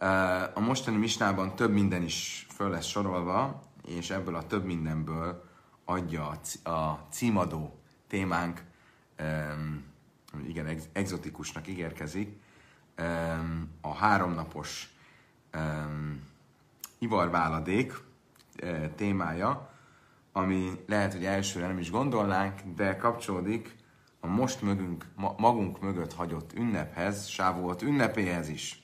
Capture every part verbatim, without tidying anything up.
A mostani misnában több minden is föl lesz sorolva, és ebből a több mindenből adja a címadó témánk, igen, egzotikusnak ígérkezik, a háromnapos ivarváladék témája, ami lehet, hogy elsőre nem is gondolnánk, de kapcsolódik a most mögünk, magunk mögött hagyott ünnephez, Sávuot ünnepéhez is.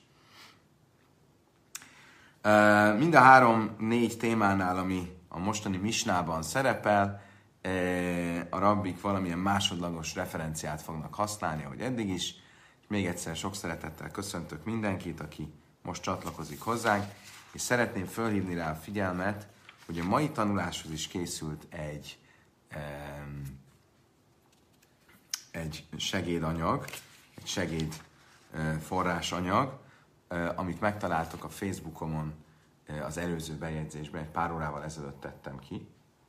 Mind a három-négy témánál, ami a mostani misnában szerepel, a rabbik valamilyen másodlagos referenciát fognak használni, ahogy eddig is. És még egyszer sok szeretettel köszöntök mindenkit, aki most csatlakozik hozzánk, és szeretném fölhívni rá a figyelmet, hogy a mai tanuláshoz is készült egy, egy segédanyag, egy segéd forrásanyag, amit megtaláltok a Facebookomon az előző bejegyzésben, egy pár órával ezelőtt tettem ki.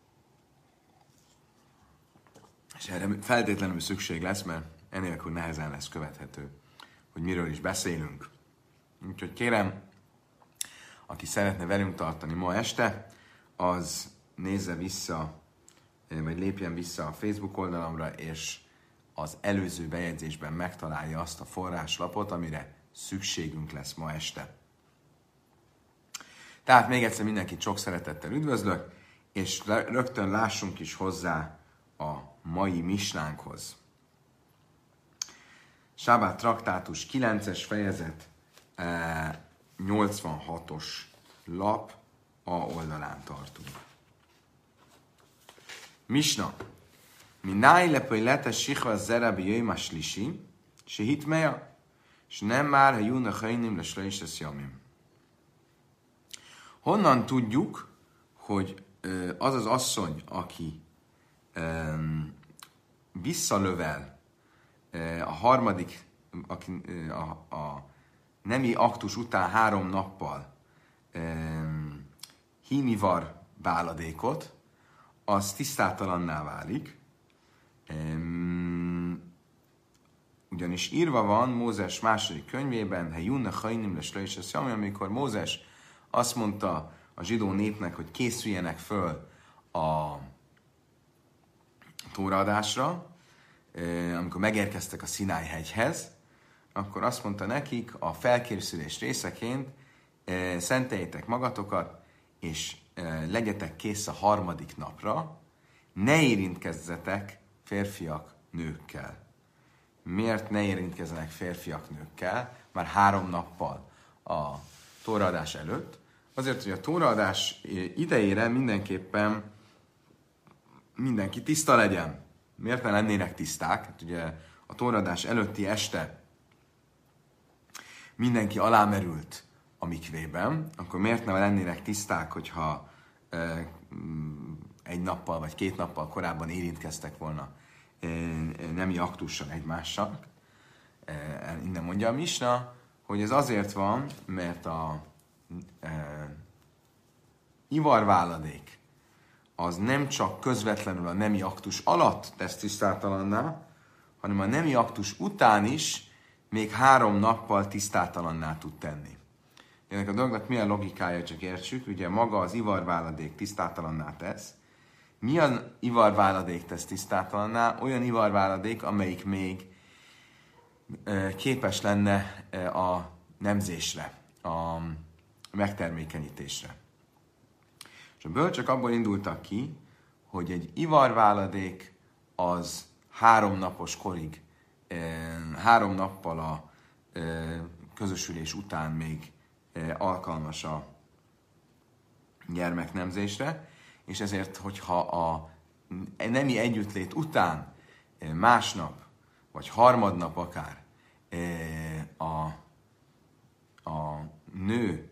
És erre feltétlenül szükség lesz, mert enélkül nehezen lesz követhető, hogy miről is beszélünk. Úgyhogy kérem, aki szeretne velünk tartani ma este, az nézze vissza, vagy lépjen vissza a Facebook oldalamra, és az előző bejegyzésben megtalálja azt a forráslapot, amire szükségünk lesz ma este. Tehát még egyszer mindenkit sok szeretettel üdvözlök, és rögtön lássunk is hozzá a mai misnánkhoz. Sábát traktátus kilences fejezet, nyolcvanhatos lap, a oldalán tartunk. Misna. Minai lepöj lete sikva zerabi jöjmas lisi, se hitmeja, és nem már, ha júna hajnim lesre is ez jamim. Honnan tudjuk, hogy az az asszony, aki um, visszalövel uh, a harmadik, aki, uh, a, a nemi aktus után három nappal um, hímivar váladékot, az tisztátalanná válik. Um, ugyanis írva van Mózes második könyvében, he junna hajnim lesre is ez jamim, amikor Mózes azt mondta a zsidó népnek, hogy készüljenek föl a tóraadásra, amikor megérkeztek a Szináj hegyhez, akkor azt mondta nekik a felkészülés részeként, szenteljétek magatokat, és legyetek kész a harmadik napra, ne érintkezzetek férfiak nőkkel. Miért ne érintkezzenek férfiak nőkkel? Már három nappal a tóraadás előtt. Azért, hogy a tóraadás idejére mindenképpen mindenki tiszta legyen. Miért ne lennének tiszták? Hát ugye a tóraadás előtti este mindenki alámerült a mikvében, akkor miért ne lennének tiszták, hogyha e, egy nappal vagy két nappal korábban érintkeztek volna e, nemi aktussal egymással. E, innen mondja a misna, hogy ez azért van, mert a e, ivarváladék az nem csak közvetlenül a nemi aktus alatt tesz tisztátalanná, hanem a nemi aktus után is még három nappal tisztátalanná tud tenni. Ennek a dolognak mi a logikája, csak értsük, ugye maga az ivarváladék tisztátalanná tesz. Milyen ivarváladék tesz tisztátalanná? Olyan ivarváladék, amelyik még e, képes lenne e, a nemzésre, a megtermékenyítésre. És a bölcsök abból indultak ki, hogy egy ivarváladék az három napos korig, három nappal a közösülés után még alkalmas a gyermeknemzésre, és ezért, hogyha a nemi együttlét után másnap, vagy harmadnap akár a, a nő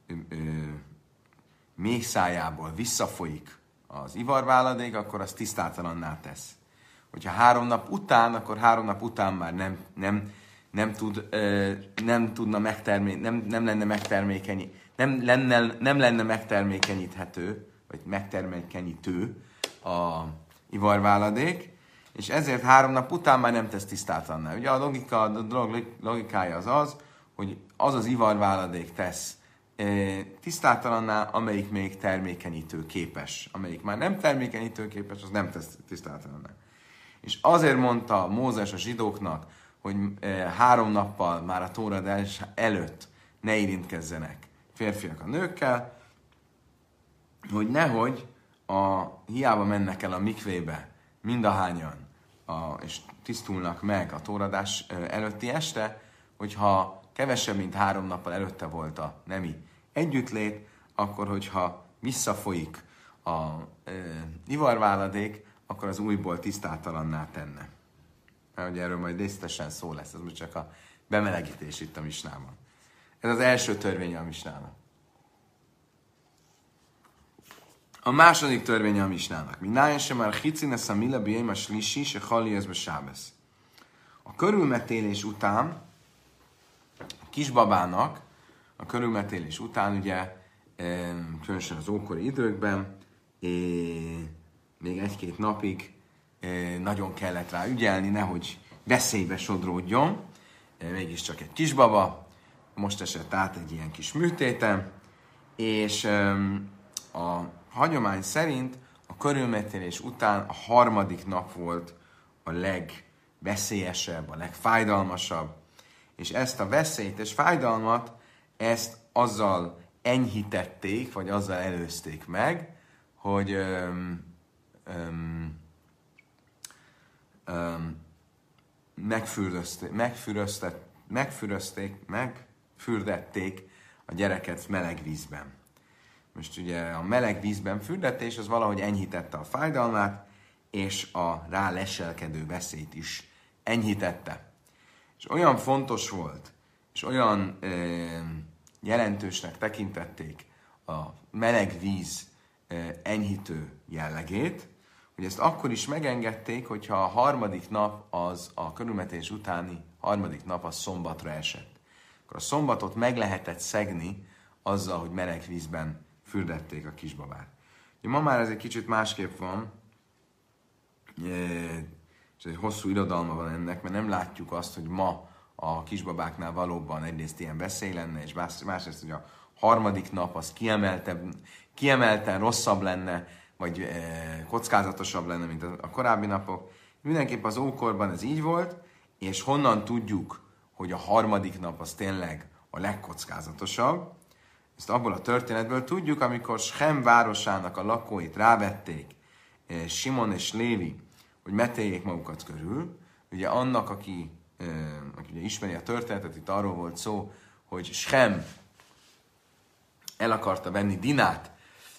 méhszájából visszafolyik az ivarváladék, akkor az tisztátalanná tesz. Hogyha három nap után, akkor három nap után már nem, nem, nem, tud, nem tudna megtermé- nem, nem lenne megtermékeny, nem lenne, nem lenne megtermékenyíthető, vagy megtermékenyítő a ivarváladék, és ezért három nap után már nem tesz tisztátalanná. Ugye a logika, a dolog logikája az az, hogy az az ivarváladék tesz tisztátalanná, amelyik még termékenyítő képes. Amelyik már nem termékenyítő képes, az nem tesz tisztátalanná. És azért mondta Mózes a zsidóknak, hogy három nappal már a tóradás előtt ne érintkezzenek férfiak a nőkkel, hogy nehogy a, hiába mennek el a mikvébe mindahányan, a, és tisztulnak meg a tóradás előtti este, hogyha kevesebb, mint három nappal előtte volt a nemi együttlét, akkor, hogyha visszafolyik a e, ivarváladék, akkor az újból tisztátalanná tenne. Mert ugye erről majd részletesen szó lesz, ez most csak a bemelegítés itt a misnában. Ez az első törvény a misnának. A második törvény a misnának. Mináján sem már hicine szamila biém a slisi, se hali ezbe sábesz. A körülmetélés után, a kisbabának, a körülmetélés után ugye, különösen az ókori időkben, még egy-két napig nagyon kellett rá ügyelni, nehogy veszélybe sodródjon. Mégiscsak egy kisbaba, most esett át egy ilyen kis műtéten, és a hagyomány szerint a körülmetélés után a harmadik nap volt a legveszélyesebb, a legfájdalmasabb, és ezt a veszélyt és fájdalmat, ezt azzal enyhítették, vagy azzal előzték meg, hogy öm, öm, öm, megfürdözték, megfüröztet, megfürözték, megfürdették a gyereket meleg vízben. Most ugye a meleg vízben fürdetés az valahogy enyhítette a fájdalmát, és a rá leselkedő veszélyt is enyhítette. És olyan fontos volt, és olyan ö, jelentősnek tekintették a meleg víz ö, enyhítő jellegét, hogy ezt akkor is megengedték, hogyha a harmadik nap az a körülmetés utáni harmadik nap az szombatra esett. Akkor a szombatot meg lehetett szegni azzal, hogy meleg vízben fürdették a kisbabát. Ma már ez egy kicsit másképp van, és egy hosszú irodalma van ennek, mert nem látjuk azt, hogy ma a kisbabáknál valóban egyrészt ilyen veszély lenne, és másrészt, hogy a harmadik nap az kiemelten, kiemelten rosszabb lenne, vagy e, kockázatosabb lenne, mint a korábbi napok. Mindenképp az ókorban ez így volt, és honnan tudjuk, hogy a harmadik nap az tényleg a legkockázatosabb. Ezt abból a történetből tudjuk, amikor Schem városának a lakóit rávették, e, Simon és Lévi, hogy metéljék magukat körül. Ugye annak, aki, e, aki ugye ismeri a történetet, itt arról volt szó, hogy Schem el akarta venni Dinát,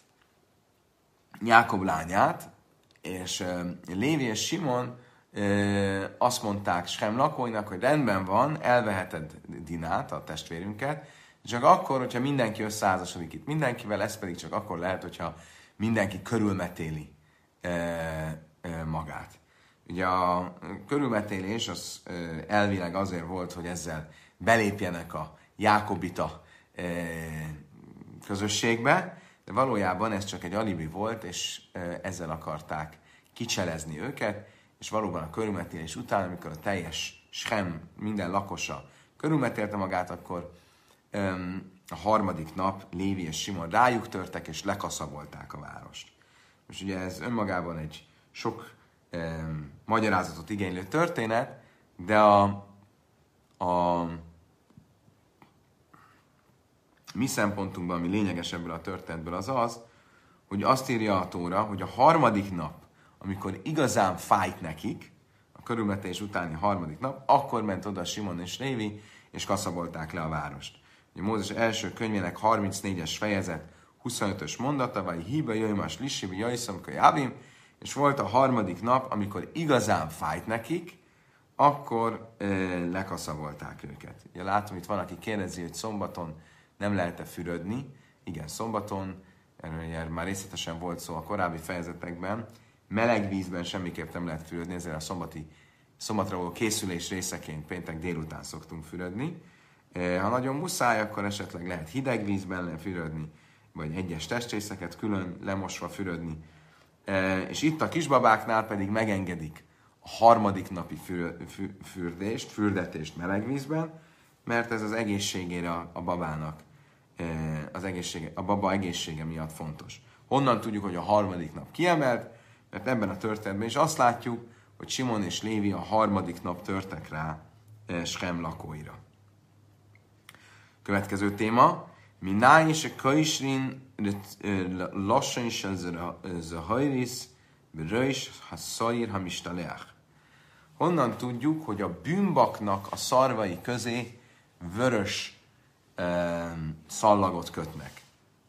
Jákob lányát, és uh, Lévi és Simon uh, azt mondták Schem lakóinak, hogy rendben van, elveheted Dinát, a testvérünket, csak akkor, hogyha mindenki összeházasodik itt mindenkivel, ez pedig csak akkor lehet, hogyha mindenki körülmetéli uh, uh, magát. Ugye a körülmetélés az uh, elvileg azért volt, hogy ezzel belépjenek a jákobita uh, közösségbe, de valójában ez csak egy alibi volt, és ezzel akarták kicselezni őket, és valóban a körülmetélés után, amikor a teljes Schem, minden lakosa körülmetélte magát, akkor um, a harmadik nap Lévi és Simon rájuk törtek, és lekaszabolták a várost. Most ugye ez önmagában egy sok um, magyarázatot igénylő történet, de a, a mi szempontunkban, ami lényeges ebből a történetből az az, hogy azt írja a Tóra, hogy a harmadik nap, amikor igazán fájt nekik, a körülmetés utáni harmadik nap, akkor ment oda Simon és Lévi, és kaszabolták le a várost. Ugye Mózes első könyvének harmincnégyes fejezet, huszonötös mondata, vagy hiba jöjjmas lissibi jöjjszomka jávim, és volt a harmadik nap, amikor igazán fájt nekik, akkor e, lekaszabolták őket. Ugye látom, itt van, aki kérdezi, hogy szombaton nem lehet-e fürödni. Igen, szombaton, erről már részletesen volt szó a korábbi fejezetekben, meleg vízben semmiképp nem lehet fürödni, ezért a szombati, szombatra való készülés részeként péntek délután szoktunk fürödni. Ha nagyon muszáj, akkor esetleg lehet hideg vízben fürödni, vagy egyes testrészeket külön lemosva fürödni. És itt a kisbabáknál pedig megengedik a harmadik napi fürdést, fürdetést meleg vízben, mert ez az egészségére a, a babának, az egészsége, a baba egészsége miatt fontos. Honnan tudjuk, hogy a harmadik nap kiemelt? Mert ebben a történetben is azt látjuk, hogy Simon és Lévi a harmadik nap törtek rá Schem lakóira. Következő téma. Minái és a kaisrin lassan is zahajris beröjs ha szair ha mistaleach. Honnan tudjuk, hogy a bűnbaknak a szarvai közé vörös e, szallagot kötnek?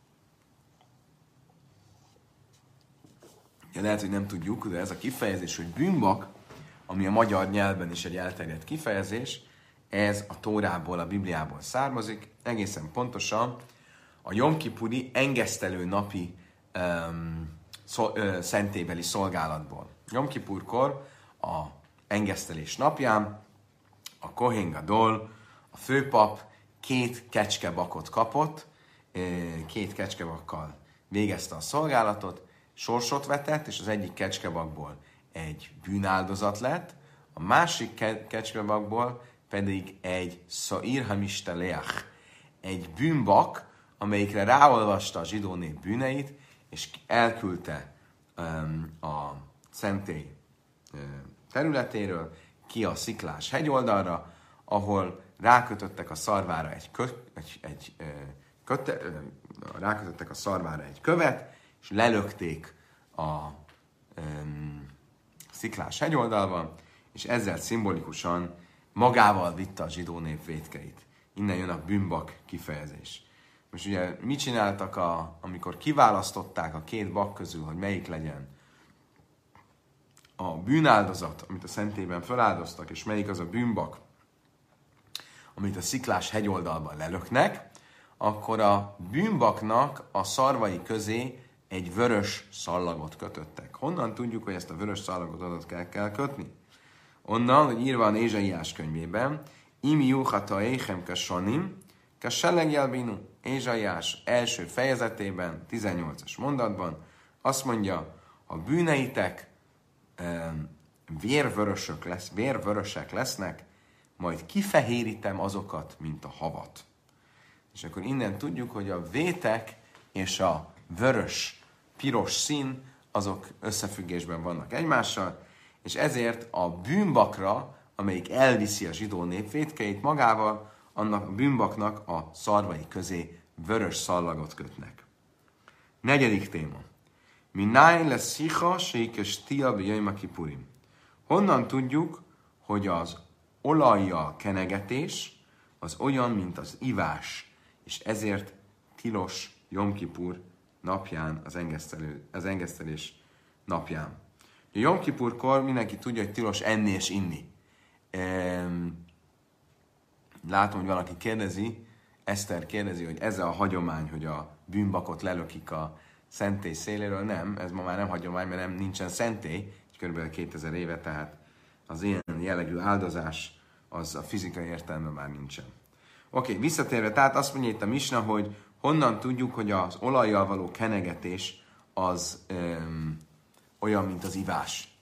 Ja, lehet, hogy nem tudjuk, de ez a kifejezés, hogy bűnbak, ami a magyar nyelven is egy elterjedt kifejezés, ez a Tórából, a Bibliából származik, egészen pontosan a Jom-kipuri engesztelő napi um, szol, ö, szentélybeli szolgálatból. Jom-kipurkor a engesztelés napján a Kohen Gadol, a főpap két kecskebakot kapott, két kecskebakkal végezte a szolgálatot, sorsot vetett, és az egyik kecskebakból egy bűnáldozat lett, a másik ke- kecskebakból pedig egy szair hamistaleach, egy bűnbak, amelyikre ráolvasta a zsidó nép bűneit, és elküldte um, a szentély um, területéről ki a sziklás hegyoldalra, ahol rákötöttek a szarvára egy, kö, egy, egy uh, köte, uh, rákötöttek a szarvára egy követ, és lelökték a um, sziklás hegyoldalban, és ezzel szimbolikusan magával vitte a zsidó nép vétkeit. Innen jön a bűnbak kifejezés. Most ugye mit csináltak, a, amikor kiválasztották a két bak közül, hogy melyik legyen a bűnáldozat, amit a szentélyben feláldoztak, és melyik az a bűnbak, amit a sziklás hegyoldalban lelöknek, akkor a bűnbaknak a szarvai közé egy vörös szallagot kötöttek. Honnan tudjuk, hogy ezt a vörös szallagot adott kell, kell kötni? Onnan, hogy írva a Ézsaiás könyvében, Imi juhata échem kasanim, kaselleg jelbinu. Ézsaiás első fejezetében, tizennyolcas mondatban azt mondja, ha bűneitek e, vérvörösök lesz, vérvörösek lesznek, majd kifehérítem azokat, mint a havat. És akkor innen tudjuk, hogy a vétek és a vörös, piros szín, azok összefüggésben vannak egymással, és ezért a bűnbakra, amelyik elviszi a zsidó nép vétkeit magával, annak a bűnbaknak a szarvai közé vörös szallagot kötnek. Negyedik téma. Minnáj lesz szicha, sékes tia bejajma kipurim. Honnan tudjuk, hogy az olajjal kenegetés az olyan, mint az ivás, és ezért tilos Jom Kipur napján, az, engesztelő, az engesztelés napján. A Jom Kipurkor mindenki tudja, hogy tilos enni és inni. Ehm, Látom, hogy valaki kérdezi, Eszter kérdezi, hogy ez a hagyomány, hogy a bűnbakot lelökik a szentély széléről. Nem, ez ma már nem hagyomány, mert nem, nincsen szentély, kb. kétezer éve, tehát az ilyen jellegű áldozás, az a fizikai értelemben már nincsen. Oké, okay, visszatérve, tehát azt mondja itt a Misna, hogy honnan tudjuk, hogy az olajjal való kenegetés az öm, olyan, mint az ivás.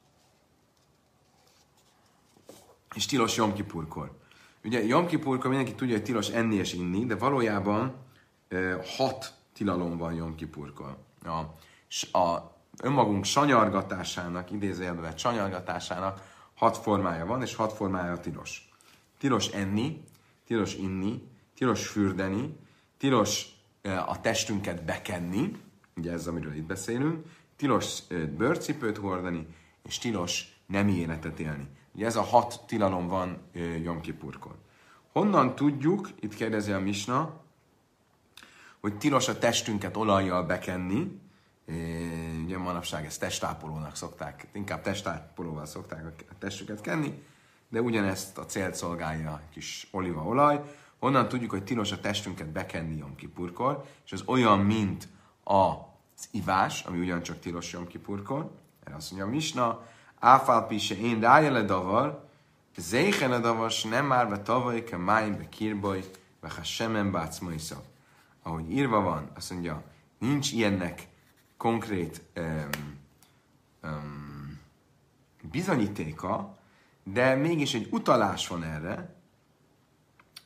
És tilos Jom Kipurkor. Ugye Jom Kipurkor mindenki tudja, hogy tilos enni és inni, de valójában ö, hat tilalom van Jom Kipurkor. A, a önmagunk sanyargatásának, idézőjelben sanyargatásának hat formája van, és hat formája tilos. Tilos enni, tilos inni, tilos fürdeni, tilos ö, a testünket bekenni, ugye ez, amiről itt beszélünk, tilos ö, bőrcipőt hordani, és tilos nemi életet élni. Ugye ez a hat tilalom van ö, Jom Kipurkor. Honnan tudjuk, itt kérdezi a Misna, hogy tilos a testünket olajjal bekenni, e, ugye manapság ezt testápolónak szokták, inkább testápolóval szokták a testüket kenni, de ugyanezt a célt szolgálja a kis olívaolaj. Honnan tudjuk, hogy tilos a testünket bekenni Jom Kipurkor, és az olyan, mint az ivás, ami ugyancsak tilos Jom Kipurkor. Erre azt mondja a Misna, áfálpise én rájele davar, Zéchen a davas nem már be tavaly, ke máim be kirbaj, ve ha semen bác majszav. Ahogy írva van, azt mondja, nincs ilyennek konkrét um, um, bizonyítéka, de mégis egy utalás van erre,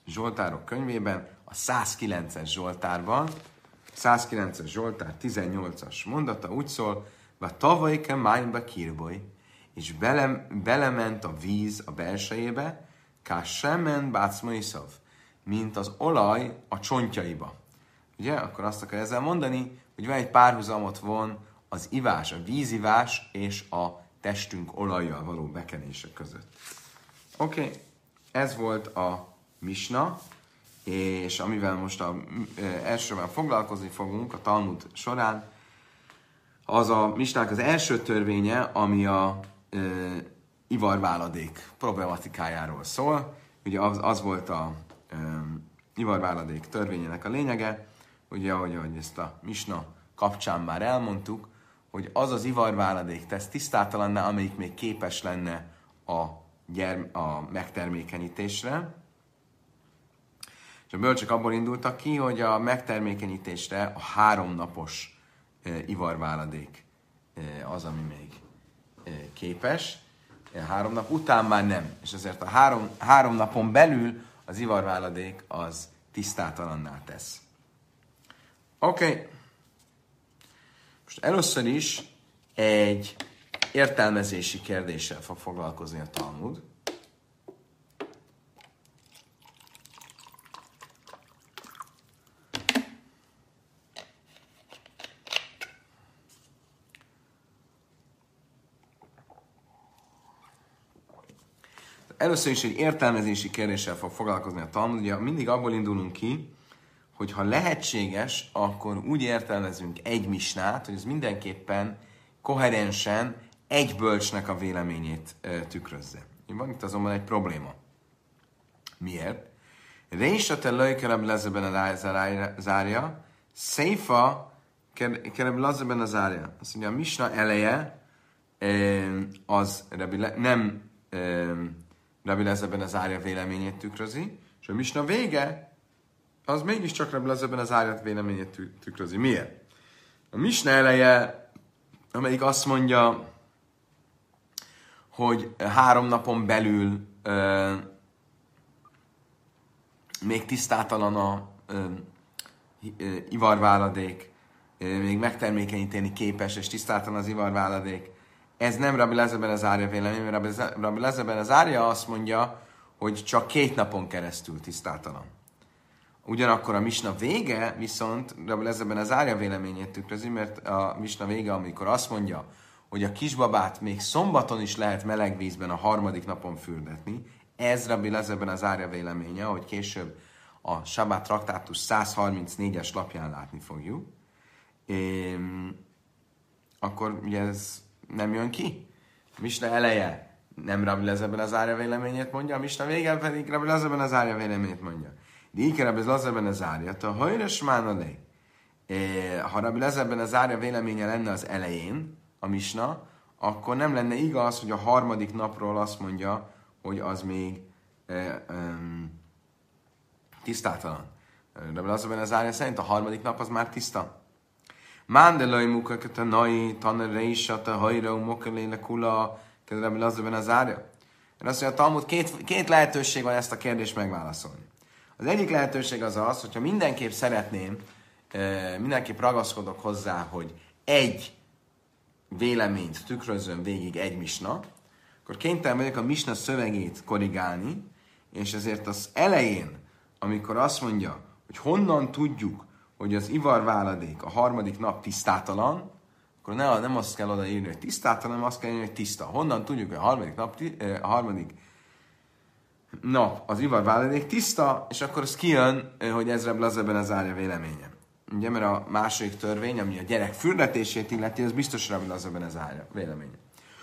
Zsoltárok könyvében, a százkilences Zsoltárban, százkilences Zsoltár tizennyolcas mondata úgy szól, va tavalyke májnba kirboly, és bele, belement a víz a belsejébe, ká semen bácmaiszov, mint az olaj a csontjaiba. Ugye? Akkor azt akar ezzel mondani, hogy van egy párhuzamot von az ivás, a vízivás és a testünk olajjal való bekenése között. Oké, okay. Ez volt a misna, és amivel most a, e, elsőben foglalkozni fogunk a Talmud során, az a misnák az első törvénye, ami a e, ivarváladék problematikájáról szól. Ugye az, az volt a e, ivarváladék törvényének a lényege, ugye ahogy, ahogy ezt a misna kapcsán már elmondtuk, hogy az az ivarváladék tesz tisztátalanná, amelyik még képes lenne a, gyerm- a megtermékenyítésre. És a bölcsök abból indultak ki, hogy a megtermékenyítésre a háromnapos e, ivarváladék e, az, ami még e, képes. E, három nap után már nem. És ezért a három, három napon belül az ivarváladék az tisztátalanná tesz. Oké. Okay. Most először is egy értelmezési kérdéssel fog foglalkozni a Talmud. Először is egy értelmezési kérdéssel fog foglalkozni a Talmud. Ugye mindig abból indulunk ki, hogy ha lehetséges, akkor úgy értelmezünk egy misnát, hogy ez mindenképpen koherensen egy bölcsnek a véleményét e, tükrözze. Van itt azonban egy probléma. Miért? Résa te löjkerebb lezeben a zárja, széfa kerebb lezeben a zárja. Azt mondja, a misna eleje e, az le, nem e, Rabbi Lezeben az árja véleményét tükrözi, és a misna vége az mégiscsak Rabbi Lezeben az árja véleményét tükrözi. Miért? A misna eleje, amelyik azt mondja, hogy három napon belül euh, még tisztátalan a euh, ivarváladék, euh, még megtermékenyíteni képes, és tisztátalan az ivarváladék. Ez nem Rabbi Lezeben az árja vélemény, mert Rabbi Lezeben az árja azt mondja, hogy csak két napon keresztül tisztátalan. Ugyanakkor a misna vége viszont Rabbi Lezeben az árja véleményét tükrözi, mert a misna vége, amikor azt mondja, hogy a kisbabát még szombaton is lehet meleg vízben a harmadik napon fürdetni, ez Rabbi Lezeben az árja véleménye, hogy később a Sabát traktátus százharmincnégyes lapján látni fogjuk. É, akkor ugye ez nem jön ki. A misna eleje nem Rabbi Lezeben az árja véleményét mondja, a misna vége pedig Rabbi Lezeben az árja véleményét mondja. De így Rabbi Lezeben az árja, a hajres mánadé. Ha Rabbi Lezeben az árja véleménye lenne az elején, a misna, akkor nem lenne igaz, hogy a harmadik napról azt mondja, hogy az még e, um, tisztátalan. Rabbi Lezeben az árja szerint a harmadik nap az már tiszta. Mándelai mukakat a nai, tanereisat, a hajra, mokeléle kula, Rabbi Lezeben az árja. Azt mondja, a Talmud két, két lehetőség van ezt a kérdést megválaszolni. Az egyik lehetőség az az, hogyha mindenképp szeretném, mindenképp ragaszkodok hozzá, hogy egy véleményt tükrözöm végig egy misna, akkor kénytelen vagyok a misna szövegét korrigálni, és ezért az elején, amikor azt mondja, hogy honnan tudjuk, hogy az ivarváladék a harmadik nap tisztátalan, akkor ne, nem azt kell odaírni, hogy tisztátalan, hanem azt kell írni, hogy tiszta. Honnan tudjuk, hogy a harmadik nap, a harmadik nap az ivarváladék tiszta, és akkor az kijön, hogy ez Rabbi Lezeben az árja véleménye. Ugye, mert a második törvény, ami a gyerek fürdetését illeti, az biztos Rabbi Lezeben az árja véleménye.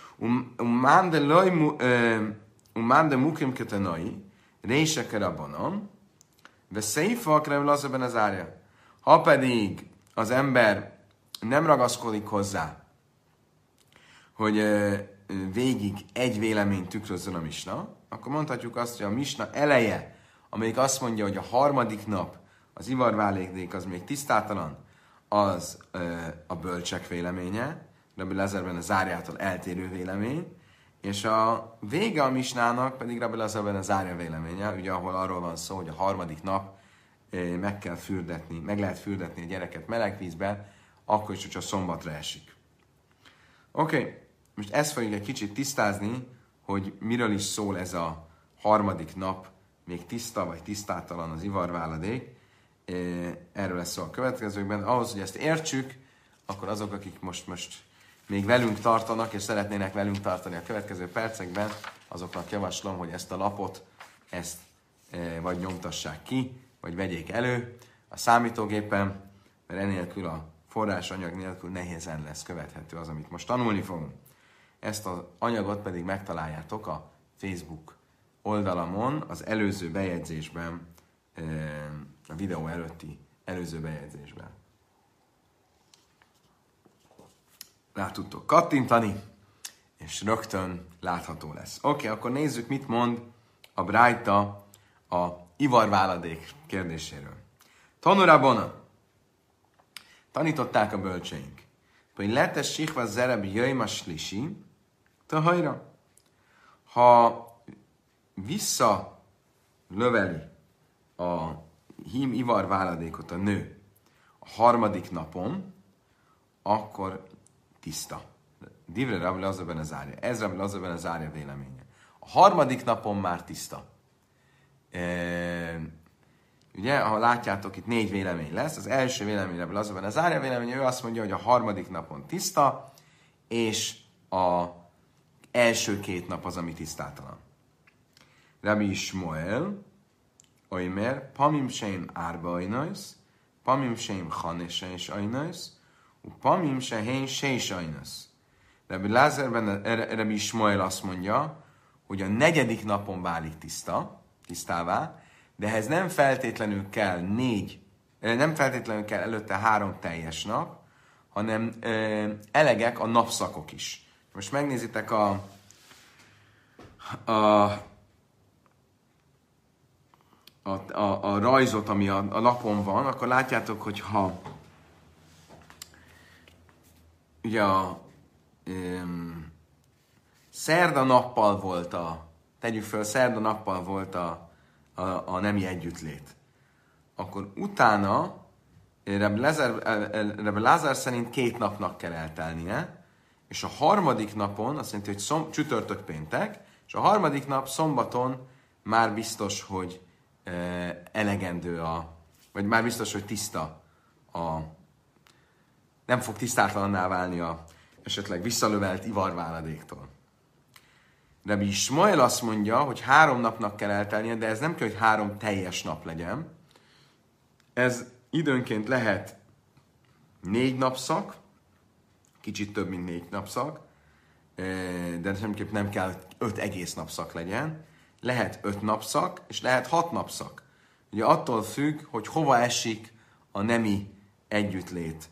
Umán de mukim ketenai, réseke rabbanon, ve széfak Rabbi Lezeben az árja. Ha pedig az ember nem ragaszkodik hozzá, hogy végig egy véleményt tükrözzön a misna, akkor mondhatjuk azt, hogy a misna eleje, amelyik azt mondja, hogy a harmadik nap az ivarválékdék az még tisztátalan, az ö, a bölcsek véleménye, Rabbi Lezerben a zárjától eltérő vélemény, És a vége a misnának pedig Rabbi Lazar ben Zárja véleménye, ugye ahol arról van szó, hogy a harmadik nap meg kell fürdetni, meg lehet fürdetni a gyereket meleg vízben, akkor is, hogyha szombatra esik. Oké, okay. Most ezt fogjuk egy kicsit tisztázni, hogy miről is szól ez a harmadik nap, még tiszta vagy tisztátalan az ivarváladék. Erről lesz szó a következőkben. Ahhoz, hogy ezt értsük, akkor azok, akik most, most még velünk tartanak, és szeretnének velünk tartani a következő percekben, azoknak javaslom, hogy ezt a lapot, ezt vagy nyomtassák ki, vagy vegyék elő a számítógépen, mert enélkül a forrásanyag nélkül nehézen lesz követhető az, amit most tanulni fogunk. Ezt az anyagot pedig megtaláljátok a Facebook oldalamon, az előző bejegyzésben, a videó előtti előző bejegyzésben. Rá tudtok kattintani, és rögtön látható lesz. Oké, okay, akkor nézzük, mit mond a Brájta a ivarváladék kérdéséről. Tanurabona. Tanították a bölcseink, hogy letes sikva zerebi jöjma slisi, tahajra. Ha visszalöveli a hím ivarváladékot a nő a harmadik napon, akkor tiszta. Divre Rabbi Lazar ben Zárja. Ez Rabbi Lazar ben Zárja véleménye. A harmadik napon már tiszta. E, ugye, ha látjátok, itt négy vélemény lesz. Az első vélemény Rabbi Lazar ben Zárja véleménye, ő azt mondja, hogy a harmadik napon tiszta, és a első két nap az, ami tisztátalan. Rabbi Ismoel, Oimer, Pamim Sheim Árba Ajnajsz, Pamim Sheim Chanese és Ajnajsz, Pamim Sheim Seis Ajnajsz. Rabbi Lazar ben Rabbi Ismoel azt mondja, hogy a negyedik napon válik tiszta, tisztává, de ehhez nem feltétlenül kell négy, nem feltétlenül kell előtte három teljes nap, hanem elegek a napszakok is. Most megnézitek a, a, a, a, a rajzot, ami a, a lapon van, akkor látjátok, hogy ha ugye a um, szerda nappal volt a, tegyük föl, szerda nappal volt a, a, a nemi együttlét, akkor utána Rabbi Lázár szerint két napnak kell eltelnie, és a harmadik napon, azt jelenti, hogy szom, csütörtök péntek, és a harmadik nap szombaton már biztos, hogy e, elegendő a, vagy már biztos, hogy tiszta a, nem fog tisztátlanná válni a esetleg visszalövelt ivarváladéktól. Rabbi Ismoel azt mondja, hogy három napnak kell eltelnie, de ez nem kell, hogy három teljes nap legyen. Ez időnként lehet négy napszak, kicsit több, mint négy napszak, de semmiképp nem kell, hogy öt egész napszak legyen. Lehet öt napszak, és lehet hat napszak. Ugye attól függ, hogy hova esik a nemi együttlét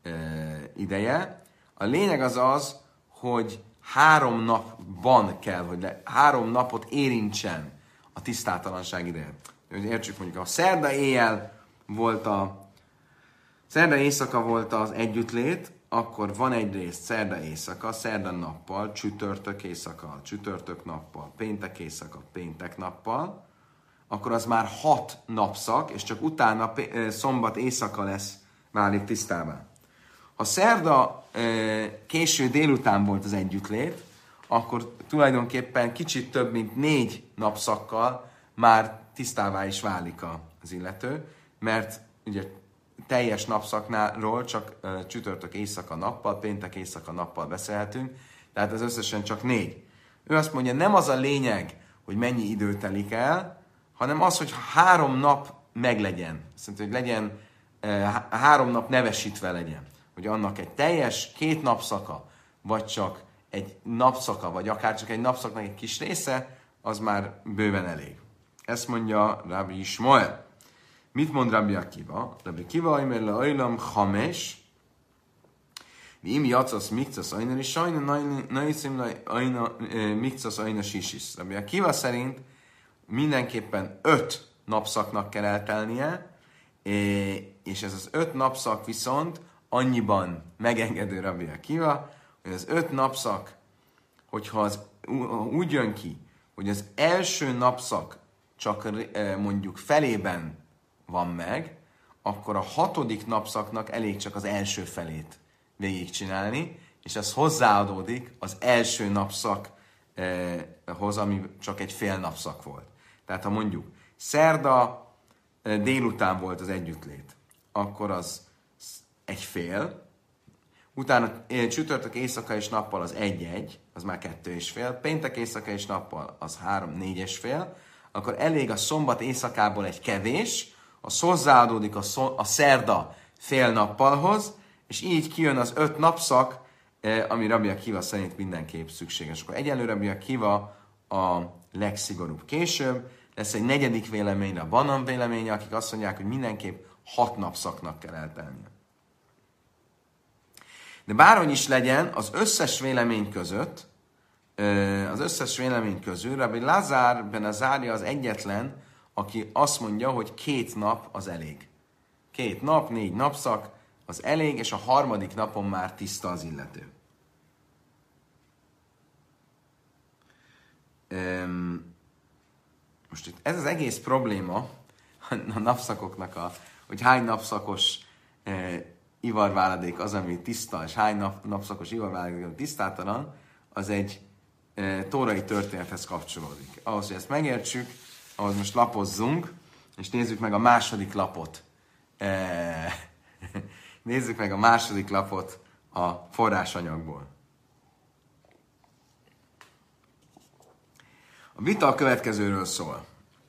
ideje. A lényeg az az, hogy három napban kell, hogy le, három napot érintsen a tisztátalanság ideje. Hogy értsük, mondjuk a szerda éjjel volt a szerda éjszaka volt az együttlét, akkor van egyrészt szerda éjszaka, szerda nappal, csütörtök éjszaka, csütörtök nappal, péntek éjszaka, péntek nappal, akkor az már hat napszak, és csak utána szombat éjszaka lesz, válik tisztává. Ha szerda késő délután volt az együttlét, akkor tulajdonképpen kicsit több, mint négy napszakkal már tisztává is válik az illető, mert ugye teljes napszaknáról csak uh, csütörtök éjszaka nappal, péntek éjszaka nappal beszélhetünk, tehát ez összesen csak négy. Ő azt mondja, nem az a lényeg, hogy mennyi idő telik el, hanem az, hogy három nap meglegyen. Szerintem, hogy legyen, uh, három nap nevesítve legyen. Hogy annak egy teljes két napszaka, vagy csak egy napszaka, vagy akár csak egy napszaknak egy kis része, az már bőven elég. Ezt mondja Rabbi Ismoel. Mit mond Rabbi Akiva? Rabbi Akiva, hogy le ajlam hames, mi imi jacasz mikcasz ajna is sajna, najszim mikcasz ajna sisis. Rabbi Akiva szerint mindenképpen öt napszaknak kell eltelnie, és ez az öt napszak viszont annyiban megengedő Rabbi Akiva, hogy az öt napszak, hogyha az úgy jön ki, hogy az első napszak csak mondjuk felében van meg, akkor a hatodik napszaknak elég csak az első felét végigcsinálni, és ez hozzáadódik az első napszakhoz, ami csak egy fél napszak volt. Tehát ha mondjuk szerda délután volt az együttlét, akkor az egy fél, utána csütörtök éjszaka és nappal az egy-egy, az már kettő és fél, péntek éjszaka és nappal az három-négy és fél, akkor elég a szombat éjszakából egy kevés, az hozzáadódik a, szó, a szerda fél nappalhoz, és így kijön az öt napszak, ami Rabbi Akiva szerint mindenképp szükséges. Akkor egyelőre Rabbi Akiva a legszigorúbb. Később lesz egy negyedik véleményre a Banan véleménye, akik azt mondják, hogy mindenképp hat napszaknak kell eltelnie. De bárhogy is legyen, az összes vélemény között, az összes vélemény közül Rabbi Lazár ben Azária az egyetlen, aki azt mondja, hogy két nap az elég. Két nap, négy napszak az elég, és a harmadik napon már tiszta az illető. Most itt ez az egész probléma a napszakoknak, a, hogy hány napszakos ivarváladék az, ami tiszta, és hány nap, napszakos ivarváladék, ami tisztátalan, az egy e, tórai történethez kapcsolódik. Ahhoz, hogy ezt megértsük, ahhoz most lapozzunk, és nézzük meg a második lapot. E, nézzük meg a második lapot a forrásanyagból. A vita a következőről szól.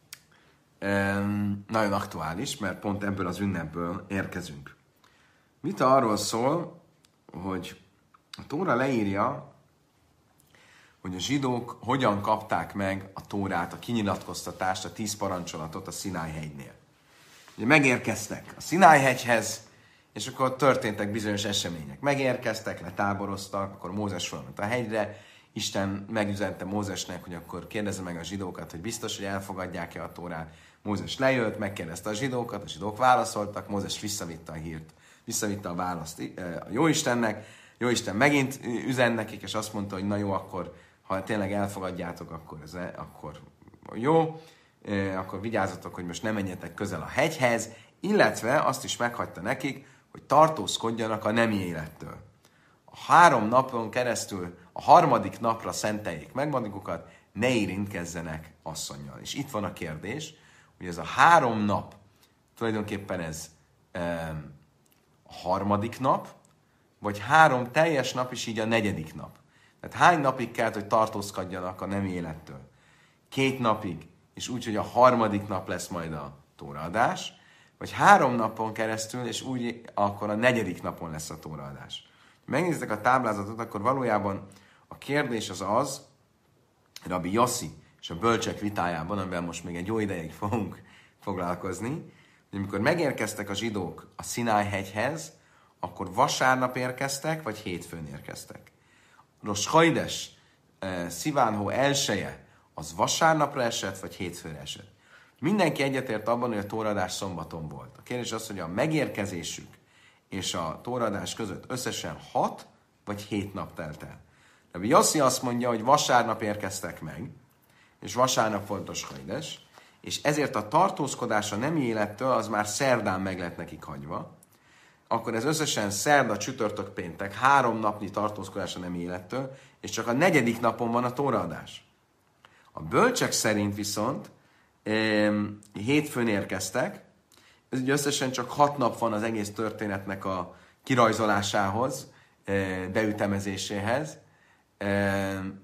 E, nagyon aktuális, mert pont ebből az ünnepből érkezünk. Vita arról szól, hogy a Tóra leírja, hogy a zsidók hogyan kapták meg a Tórát, a kinyilatkoztatást, a tíz parancsolatot a Szináj-hegynél. Ugye megérkeztek a Szináj-hegyhez, és akkor történtek bizonyos események. Megérkeztek, letáboroztak, akkor Mózes fölment a hegyre, Isten megüzente Mózesnek, hogy akkor kérdezze meg a zsidókat, hogy biztos, hogy elfogadják-e a Tórát. Mózes lejött, megkérdezte a zsidókat, a zsidók válaszoltak, Mózes visszavitte a hírt, visszavitte a választ a Jóistennek, Jóisten megint üzen nekik, és azt mondta, hogy na jó, akkor ha tényleg elfogadjátok, akkor, ez, akkor jó, akkor vigyázzatok, hogy most ne menjetek közel a hegyhez, illetve azt is meghagyta nekik, hogy tartózkodjanak a nemi élettől. A három napon keresztül, a harmadik napra szenteljék meg magukat, ne érintkezzenek asszonnyal. És itt van a kérdés, hogy ez a három nap, tulajdonképpen ez e, a harmadik nap, vagy három teljes nap, és így a negyedik nap. Tehát hány napig kell, hogy tartózkodjanak a nemi élettől? Két napig, és úgy, hogy a harmadik nap lesz majd a tóraadás, vagy három napon keresztül, és úgy akkor a negyedik napon lesz a tóraadás. Ha megnézitek a táblázatot, akkor valójában a kérdés az az, Rabbi Yossi és a bölcsek vitájában, amivel most még egy jó ideig fogunk foglalkozni, hogy amikor megérkeztek a zsidók a Szináj-hegyhez, akkor vasárnap érkeztek, vagy hétfőn érkeztek. Rosh Hajdes, Szivánhó elseje, az vasárnapra esett, vagy hétfőre esett. Mindenki egyetért abban, hogy a tóraadás szombaton volt. A kérdés az, hogy a megérkezésük és a tóraadás között összesen hat vagy hét nap telt el. Rabbi Yossi azt mondja, hogy vasárnap érkeztek meg, és vasárnap volt Rosh Hajdes, és ezért a tartózkodás a nemi élettől az már szerdán meg lett nekik hagyva, akkor ez összesen szerda, csütörtök, péntek, három napnyi tartózkodás a nemi élettől, és csak a negyedik napon van a tóraadás. A bölcsek szerint viszont um, hétfőn érkeztek, ez ugye összesen csak hat nap van az egész történetnek a kirajzolásához, uh, beütemezéséhez, um,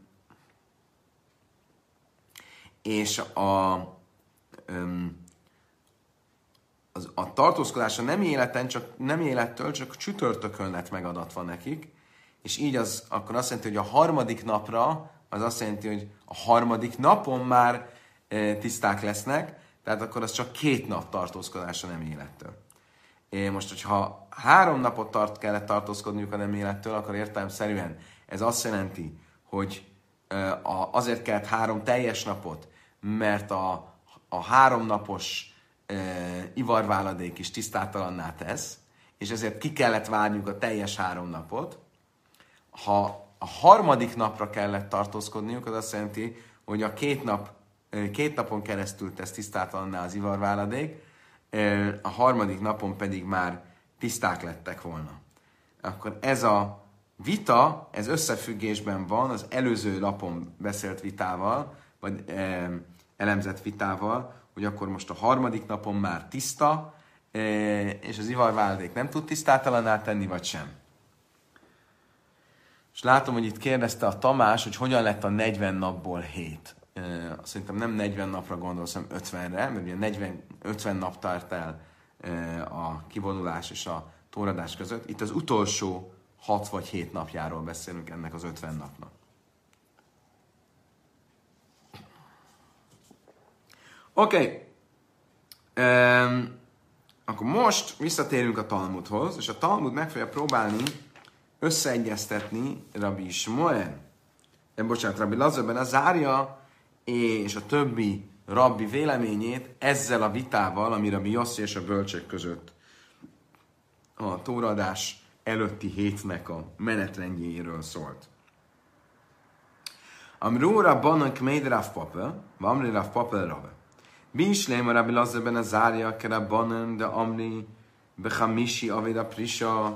és a um, Az, a tartózkodás a nem életen, csak nem élettől, csak csütörtökön lett megadatva nekik, és így az, akkor azt jelenti, hogy a harmadik napra, az azt jelenti, hogy a harmadik napon már e, tiszták lesznek, tehát akkor az csak két nap tartózkodás a nem élettől. É, most, hogyha három napot tart, kellett tartózkodniuk a nem élettől, akkor értelemszerűen ez azt jelenti, hogy e, a, azért kellett három teljes napot, mert a, a három napos ivarváladék is tisztátalanná tesz, és ezért ki kellett várniuk a teljes három napot. Ha a harmadik napra kellett tartózkodniuk, az azt jelenti, hogy a két, nap, két napon keresztül tesz tisztátalanná az ivarváladék, a harmadik napon pedig már tiszták lettek volna. Akkor ez a vita, ez összefüggésben van az előző lapon beszélt vitával, vagy eh, elemzett vitával, hogy akkor most a harmadik napon már tiszta, eh, és az ivarváladék nem tud tisztátalanná tenni, vagy sem. És látom, hogy itt kérdezte a Tamás, hogy hogyan lett a negyven napból hét. Eh, szerintem nem negyven napra gondolsz, hanem ötvenre, mert ugye negyven, ötven nap tart el eh, a kivonulás és a tóradás között. Itt az utolsó hat vagy hét napjáról beszélünk ennek az ötven napnak. Oké. Okay. Um, akkor most visszatérünk a Talmudhoz, és a Talmud meg fogja próbálni összeegyeztetni Rabbi Ismoel, eh, bocsánat, Rabbi Lazarben a zárja és a többi rabbi véleményét ezzel a vitával, ami Rabbi Yossi és a bölcsek között a tóradás előtti hétnek a menetrendjéről szólt. Amrú Rabbanak meid Rav Papa, Amri Rav Papa Rabbe. Bíslém a Rabbi Lazarben a zárja, ke Rabbanan, de Amri Bechamishi Aveda Prisha,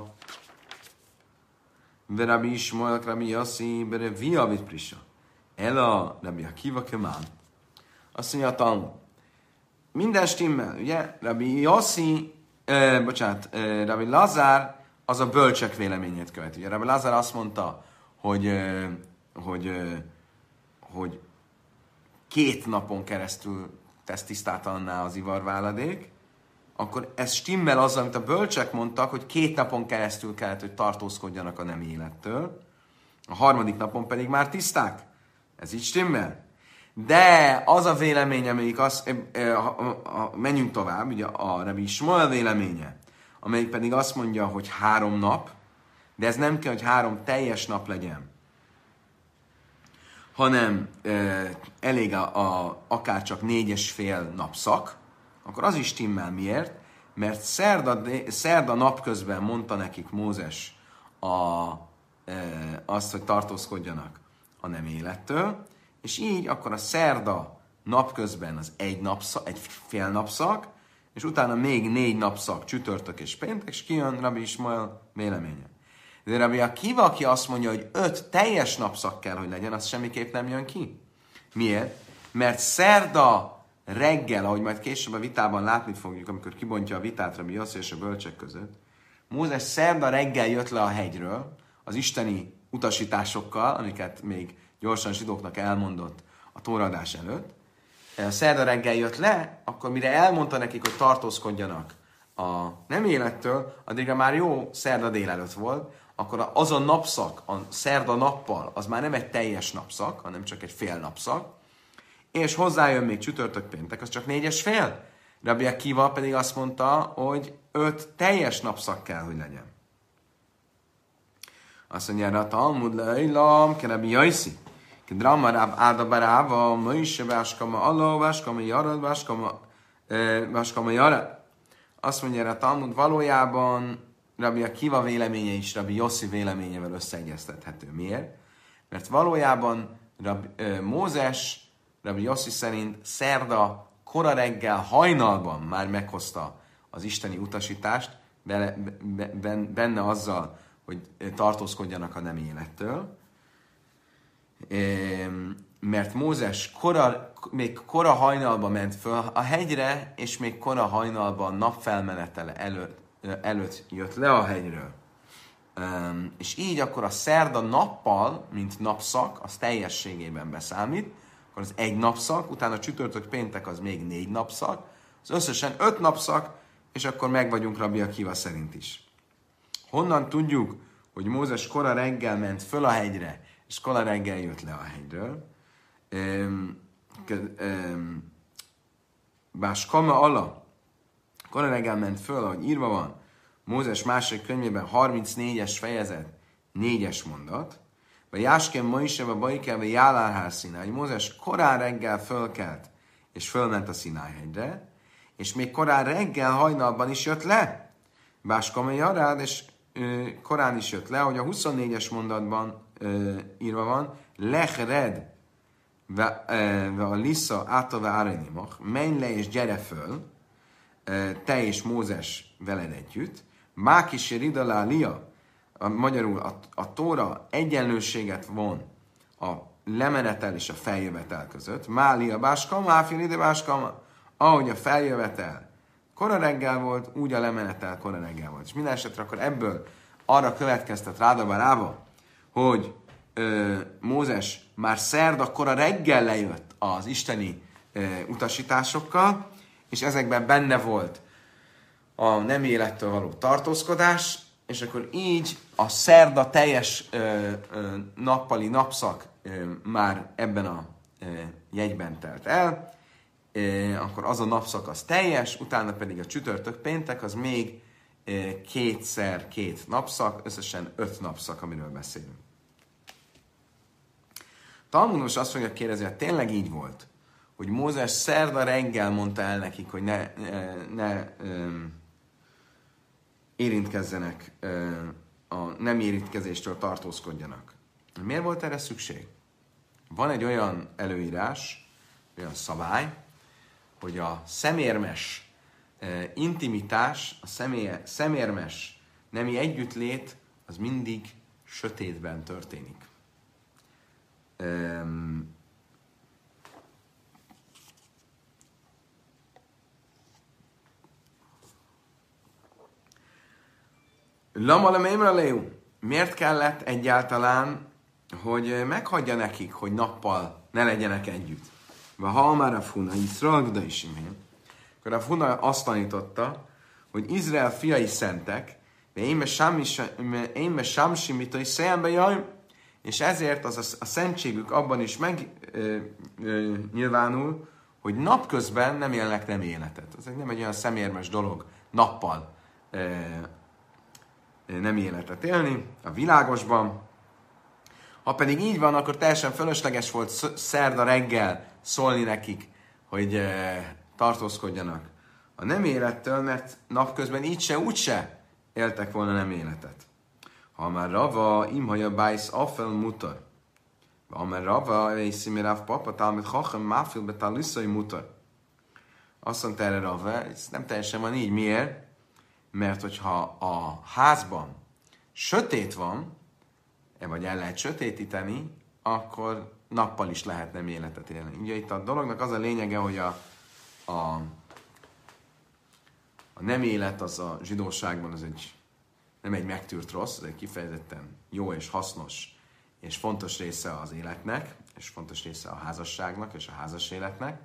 ve Rabbi Ismoel, Rabbi Yossi, Berevi Avid Prisha. Ela Rabbi Akiva Kemán. Azt mondja a Talmud. Minden stimmel, ugye? Rabbi Yossi, eh, bocsánat, eh, Rabbi Lazár az a bölcsek véleményét követi. Ugye Rabbi Lazár azt mondta, hogy, eh, hogy, eh, hogy két napon keresztül tesz tisztátalanná az ivarváladék, akkor ez stimmel azzal, amit a bölcsek mondtak, hogy két napon keresztül kellett, hogy tartózkodjanak a nem élettől, a harmadik napon pedig már tiszták. Ez így stimmel. De az a vélemény, amelyik az, e, e, a, a, menjünk tovább, ugye a Rabbi Ismoel véleménye, amelyik pedig azt mondja, hogy három nap, de ez nem kell, hogy három teljes nap legyen, hanem e, elég a, a, akár csak négy és fél napszak, akkor az is stimmel. Miért? Mert szerda, szerda napközben mondta nekik Mózes a, e, azt, hogy tartózkodjanak a nem élettől, és így akkor a szerda napközben az egy, napszak, egy fél napszak, és utána még négy napszak, csütörtök és péntek, és kijön Rabbi Ismoel véleménye. De Rabbi Akiva, aki azt mondja, hogy öt teljes napszak kell, hogy legyen, az semmiképp nem jön ki. Miért? Mert szerda reggel, ahogy majd később a vitában látni fogjuk, amikor kibontja a vitát Rabbi Yossi és a bölcsek között, Mózes szerda reggel jött le a hegyről, az isteni utasításokkal, amiket még gyorsan zsidóknak elmondott a tóradás előtt. A szerda reggel jött le, akkor mire elmondta nekik, hogy tartózkodjanak a nem élettől, addigra már jó szerda délelőtt volt, akkor az a napszak, a szerda nappal, az már nem egy teljes napszak, hanem csak egy fél napszak, és hozzájön még csütörtök péntek, az csak négyes fél. Rabbi Akiva pedig azt mondta, hogy öt teljes napszak kell, hogy legyen. Azt mondja, a Talmud leillam, ke Rabbi Yossi, ke drama Rab Áda Baráva, Moise váskama aló, váskama jarad, váskama, váskama jarad. Azt mondja, a Talmud valójában Rabbi Akiva véleménye is Rabbi Yossi véleményével összeegyeztethető. Miért? Mert valójában Rabbi, euh, Mózes Rabbi Yossi szerint szerda kora reggel hajnalban már meghozta az isteni utasítást, benne, benne azzal, hogy tartózkodjanak a nem élettől. Mert Mózes kora, még kora hajnalban ment föl a hegyre, és még kora hajnalban napfelmenetele előtt, előtt jött le a hegyről. És így akkor a szerda nappal, mint napszak, az teljességében beszámít, akkor az egy napszak, utána csütörtök péntek az még négy napszak, az összesen öt napszak, és akkor meg vagyunk Rabbi Akiva szerint is. Honnan tudjuk, hogy Mózes kora reggel ment föl a hegyre, és kora reggel jött le a hegyről? Bás kama ala, kora reggel ment föl, ahogy írva van, Mózes második könyvében harmincnégyes fejezet, négyes mondat, vagy Jáskem Moiseva Bajkel, vagy Jálárhár Szinály. Mózes korán reggel fölkelt, és fölment a Szinályhegyre, és még korán reggel hajnalban is jött le. Báskamai Arád, és ö, korán is jött le, hogy a huszonnégyes mondatban ö, írva van, lechred ve a lissa átave árainimach, menj le és gyere föl, te és Mózes veled együtt, mákis ridalá lia, a, magyarul a, a Tóra egyenlőséget von a lemenetel és a feljövetel között, mália báskama, áfil ide báskama, ahogy a feljövetel kora reggel volt, úgy a lemenetel kora reggel volt. És minden esetre akkor ebből arra következtet Rádaba Rába, hogy ö, Mózes már szerda kora reggel lejött az isteni ö, utasításokkal, és ezekben benne volt a nem élettől való tartózkodás, és akkor így a szerda teljes ö, ö, nappali napszak ö, már ebben a ö, jegyben telt el, ö, akkor az a napszak az teljes, utána pedig a csütörtök péntek az még ö, kétszer két napszak, összesen öt napszak, amiről beszélünk. Talmud most azt fogja kérdezni, hogy tényleg így volt, hogy Mózes szerda reggel mondta el nekik, hogy ne, ne, ne um, érintkezzenek, um, a nem érintkezéstől tartózkodjanak. Miért volt erre szükség? Van egy olyan előírás, olyan szabály, hogy a szemérmes uh, intimitás, a személye, szemérmes nemi együttlét, az mindig sötétben történik. Um, Lama lemémre léu. Miért kellett egyáltalán, hogy meghagyja nekik, hogy nappal ne legyenek együtt? Vagy ha már a funa, Iszrael, de is imén. Akkor a funa azt tanította, hogy Izrael fiai szentek, de én be sámsimita is szembe jaj, és ezért az a, a szentségük abban is megnyilvánul, hogy napközben nem élnek nem életet. Ez nem egy olyan szemérmes dolog nappal ö, nem életet élni a világosban. Ha pedig így van, akkor teljesen fölösleges volt szerda reggel szólni nekik, hogy e, tartózkodjanak a nem élettől, mert napközben így se, úgy se éltek volna nem életet. Ha már rava, imhaja bájsz afel mutar. Ha már rava, éjsziméráv papa, talmid hachem, máfil betaliszai mutar. Azt mondta erre rava, ez nem teljesen van így. Miért? Mert hogyha a házban sötét van, vagy el lehet sötétíteni, akkor nappal is lehet nem életet élni. Ugye itt a dolognak az a lényege, hogy a, a, a nem élet az a zsidóságban az egy, nem egy megtűrt rossz, ez egy kifejezetten jó és hasznos és fontos része az életnek, és fontos része a házasságnak és a házas életnek.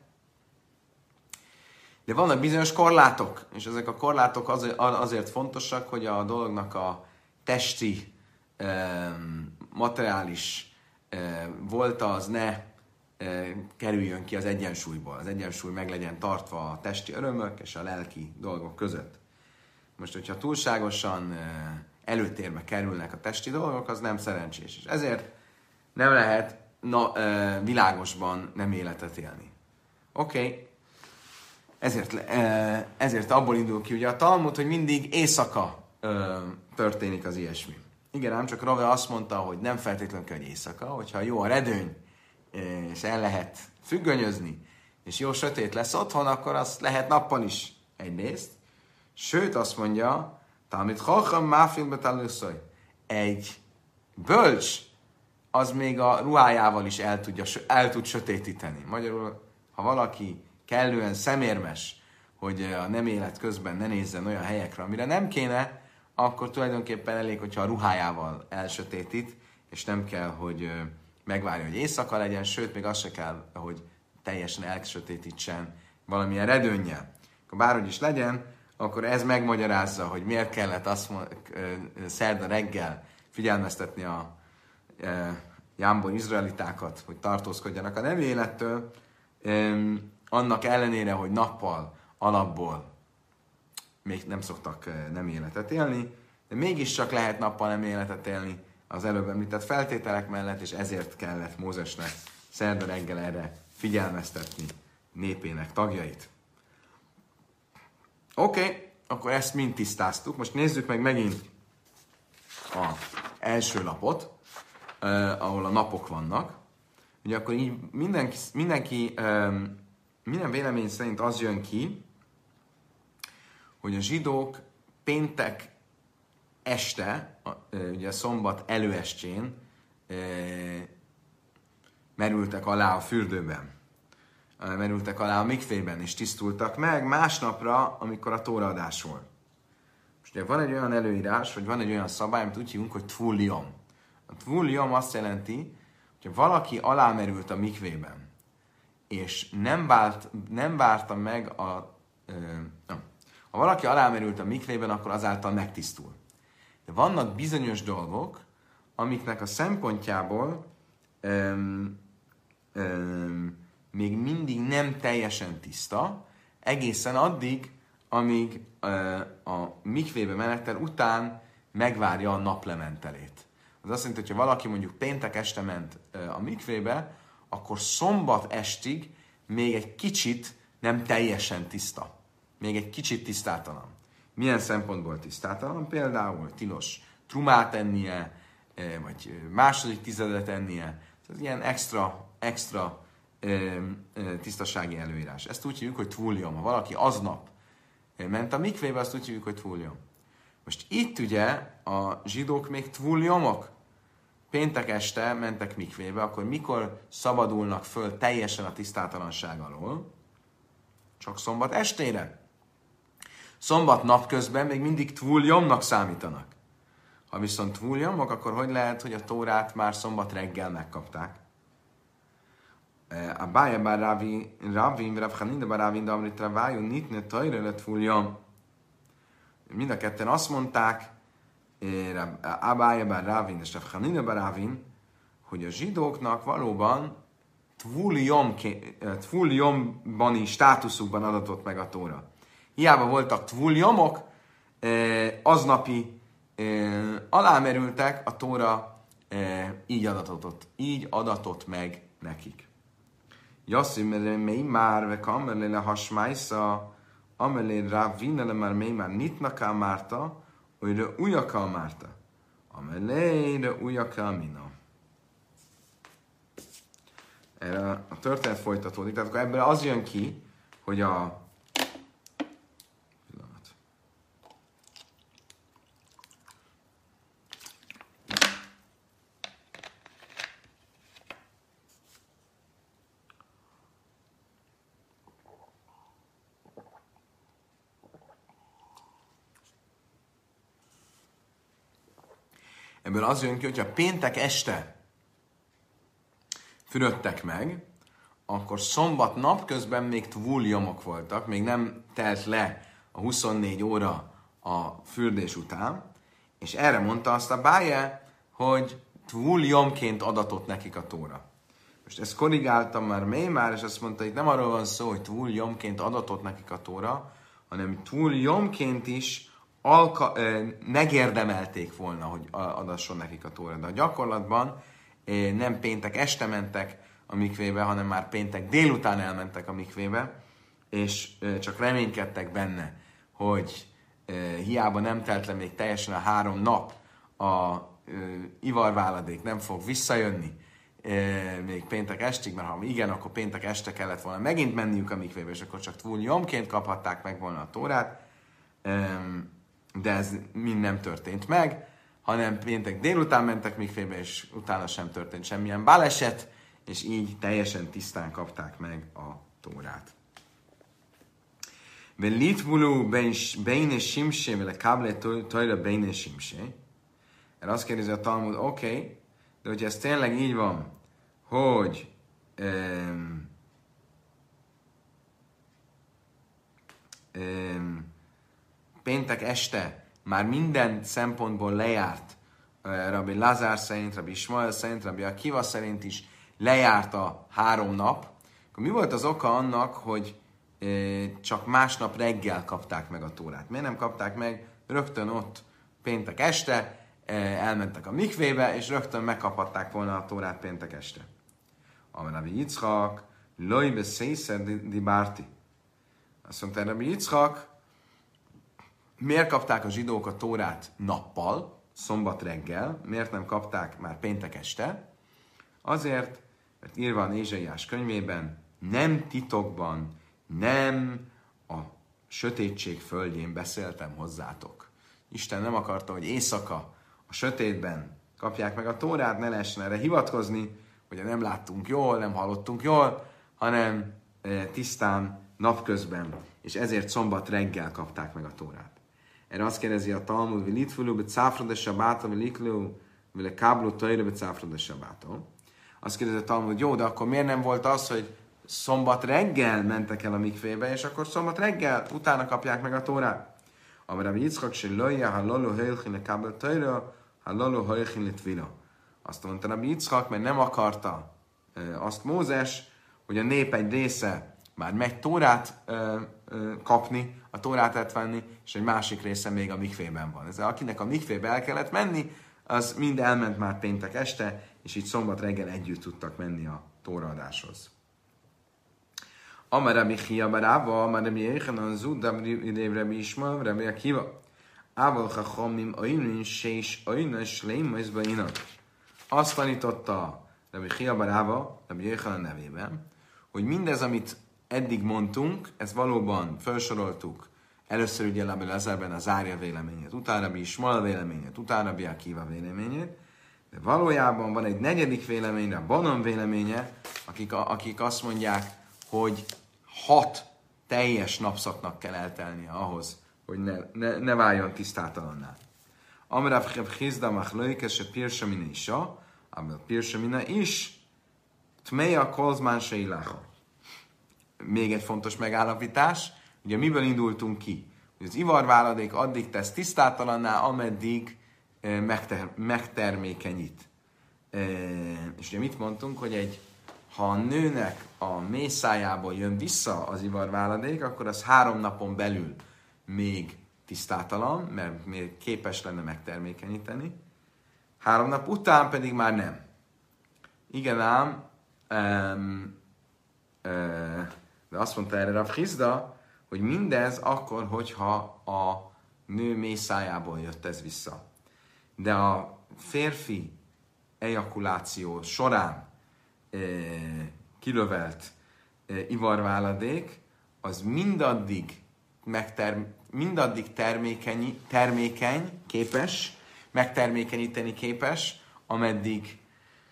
De vannak bizonyos korlátok, és ezek a korlátok azért fontosak, hogy a dolognak a testi, materiális volta az ne kerüljön ki az egyensúlyból. Az egyensúly meg legyen tartva a testi örömök és a lelki dolgok között. Most, hogyha túlságosan előtérbe kerülnek a testi dolgok, az nem szerencsés. És ezért nem lehet na, világosban nem életet élni. Oké. Okay. Ezért, ezért abból indul ki ugye a Talmud, hogy mindig éjszaka ö, történik az ilyesmi. Igen, ám csak Rave azt mondta, hogy nem feltétlenül kell, hogy éjszaka, hogyha jó a redőny, és el lehet függönyözni, és jó sötét lesz otthon, akkor azt lehet nappal is egyrészt. Sőt, azt mondja, Talmid chacham máfil betalőszaj. Egy bölcs, az még a ruhájával is el, tudja, el tud sötétíteni. Magyarul, ha valaki kellően szemérmes, hogy a nem élet közben ne nézzen olyan helyekre, amire nem kéne, akkor tulajdonképpen elég, hogyha a ruhájával elsötétít, és nem kell, hogy megvárja, hogy éjszaka legyen, sőt, még az se kell, hogy teljesen elsötétítsen valamilyen redőnnyel. Akkor bárhogy is legyen, akkor ez megmagyarázza, hogy miért kellett azt szerda reggel figyelmeztetni a jámbor izraelitákat, hogy tartózkodjanak a nem élettől, annak ellenére, hogy nappal, alapból még nem szoktak nem életet élni, de mégiscsak lehet nappal nem életet élni az előbb említett feltételek mellett, és ezért kellett Mózesnek szerda reggel erre figyelmeztetni népének tagjait. Oké, okay, akkor ezt mind tisztáztuk. Most nézzük meg megint az első lapot. eh, ahol a napok vannak, ugye akkor így mindenki, mindenki eh, minden vélemény szerint az jön ki, hogy a zsidók péntek este, ugye a szombat előestjén merültek alá a fürdőben, merültek alá a mikvében, és tisztultak meg másnapra, amikor a tóraadás volt. Most ugye van egy olyan előírás, vagy van egy olyan szabály, amit úgy hívunk, hogy tvulium. A tvulium azt jelenti, hogy valaki alámerült a mikvében, és nem, várt, nem várta meg a... Ö, nem. Ha valaki alámerült a mikvében, akkor azáltal megtisztul. De vannak bizonyos dolgok, amiknek a szempontjából öm, öm, még mindig nem teljesen tiszta, egészen addig, amíg ö, a mikvébe menetel után megvárja a naplementelét. Az azt jelenti, hogy ha valaki mondjuk péntek este ment ö, a mikvébe, akkor szombat estig még egy kicsit nem teljesen tiszta. Még egy kicsit tisztátalan. Milyen szempontból tisztátalan? Például tilos trumát ennie, vagy második tizedet ennie. Ez ilyen extra, extra tisztasági előírás. Ezt úgy hívjuk, hogy tvulium. Ha valaki aznap ment a mikvébe, azt úgy hívjuk, hogy tvulium. Most itt ugye a zsidók még tvuliumok. Péntek este mentek mikvébe, akkor mikor szabadulnak föl teljesen a tisztátalanság alól? Csak szombat estére. Szombat napközben még mindig tvuljomnak számítanak. Ha viszont tvuljomok, akkor hogy lehet, hogy a Tórát már szombat reggel megkapták? A bája bár Ravin, Rav Hanina bár Ravin, de amrit Ravájú, nitne tajra lett tvuljom. Mind a ketten azt mondták, a bája bár Ravin és Rav Hanina bár Ravin, hogy a zsidóknak valóban tvuljombani státuszukban adatott meg a Tóra. Hiába voltak tvuljomok, aznapi alámerültek, a Tóra így adatott, így adatott meg nekik. Jasszim mei már ve kamerle hasmájsza, amelé Ravina már mei már nitnaká márta, olyra ujaká márta, amelére ujaká mina. Erre a történet folytatódik, tehát akkor ebből az jön ki, hogy a Ebből az jön ki, hogyha péntek este fürödtek meg, akkor szombat napközben még tvuljomok voltak, még nem telt le a huszonnégy óra a fürdés után, és erre mondta azt a báje, hogy tvuljomként adatott nekik a Tóra. Most ezt korrigáltam már mély már, és azt mondta, hogy nem arról van szó, hogy tvuljomként adatott nekik a Tóra, hanem tvuljomként is Alka, eh, megérdemelték volna, hogy adasson nekik a Tóra. De a gyakorlatban eh, nem péntek este mentek a mikvébe, hanem már péntek délután elmentek a mikvébe, és eh, csak reménykedtek benne, hogy eh, hiába nem telt le még teljesen a három nap, a eh, ivarváladék nem fog visszajönni eh, még péntek estig, mert ha igen, akkor péntek este kellett volna megint menniük a mikvébe, és akkor csak tvuljomként kaphatták meg volna a Tórát. Eh, de ez mind nem történt meg, hanem péntek délután mentek mikvébe, és utána sem történt semmilyen baleset, és így teljesen tisztán kapták meg a Tórát. Ve litvulu beine simsé, vele káble tajra beine simsé. Erre azt kérdezi a Talmud, oké, okay, de hogyha ez tényleg így van, hogy um, um, péntek este már minden szempontból lejárt, Rabbi Lazár szerint, Rabbi Ismael szerint, Rabbi Akiva szerint is lejárt a három nap, akkor mi volt az oka annak, hogy csak másnap reggel kapták meg a Tórát? Miért nem kapták meg rögtön ott péntek este, elmentek a mikvébe, és rögtön megkaphatták volna a Tórát péntek este? Amely Rabbi Yitzchak, lojbe szészer di bárti. Azt mondta Rabbi Yitzchak, miért kapták a zsidók a Tórát nappal? szombat reggel, miért nem kapták már péntek este? Azért, mert írva a Ézsaiás könyvében, nem titokban, nem a sötétség földjén beszéltem hozzátok. Isten nem akarta, hogy éjszaka a sötétben kapják meg a Tórát, ne lehessen erre hivatkozni, hogy nem láttunk jól, nem hallottunk jól, hanem e, tisztán napközben, és ezért szombat reggel kapták meg a Tórát. Erre azt kérdezi a Talmud, hogy litfulu, be cáfra de sabáta, vagy liklu, vele kábló tajra, be cáfra de sabáta. Azt kérdezi a Talmud, hogy jó, de akkor miért nem volt az, hogy szombat reggel mentek el a mikvébe, és akkor szombat reggel utána kapják meg a Tórát. Amire Yitzchak se lője, ha lolo hölchin le kábló tajra, ha lolo hölchin le tvila. Azt mondta Rabbi Yitzchak, mert nem akarta e, azt Mózes, hogy a nép egy része már megy Tórát e, e, kapni, a Tórát átvenni, és egy másik része még a mikvében van. Ezzel akinek a mikvébe el kellett menni, az mind elment már péntek este, és így szombat reggel együtt tudtak menni a Tóraadáshoz. Amar Rabbi Chia bar Abba, Amar Rabbi Yechanan Zud, Rabbi Ismael, Rabbi Akiva. Ával chachamim oinin, sés oinin, sleimus bainan. Azt tanította Rabbi Chia bar Abba, Rabbi Yechanan nevében, hogy mindez, amit eddig mondtunk, ez valóban felsoroltuk. Először ugye Rabbi Lazarben a Zárja véleményét, utána Rabbi Ismael véleményét, utána Rabbi Akiva véleményét, de valójában van egy negyedik véleményre, a Banon véleménye, akik, akik azt mondják, hogy hat teljes napszaknak kell eltelnie ahhoz, hogy ne, ne, ne váljon tisztátalanná. Amrav Chizda machlőikes se pirsamina isa, abban pirsamina is, tmeja kolzmán se iláha. Még egy fontos megállapítás, ugye miből indultunk ki? Hogy az ivarváladék addig tesz tisztátalanná, ameddig e, megter, megtermékenyít. E, és ugye mit mondtunk, hogy egy, ha a nőnek a mészájából jön vissza az ivarváladék, akkor az három napon belül még tisztátalan, mert még képes lenne megtermékenyíteni. Három nap után pedig már nem. Igen ám, um, uh, de azt mondta erre Rav Chizda, hogy mindez akkor, hogyha a nő mészájából jött ez vissza. De a férfi ejakuláció során e, kilövelt e, ivarváladék, az mindaddig, megter, mindaddig termékeny, termékeny, képes, megtermékenyíteni képes, ameddig,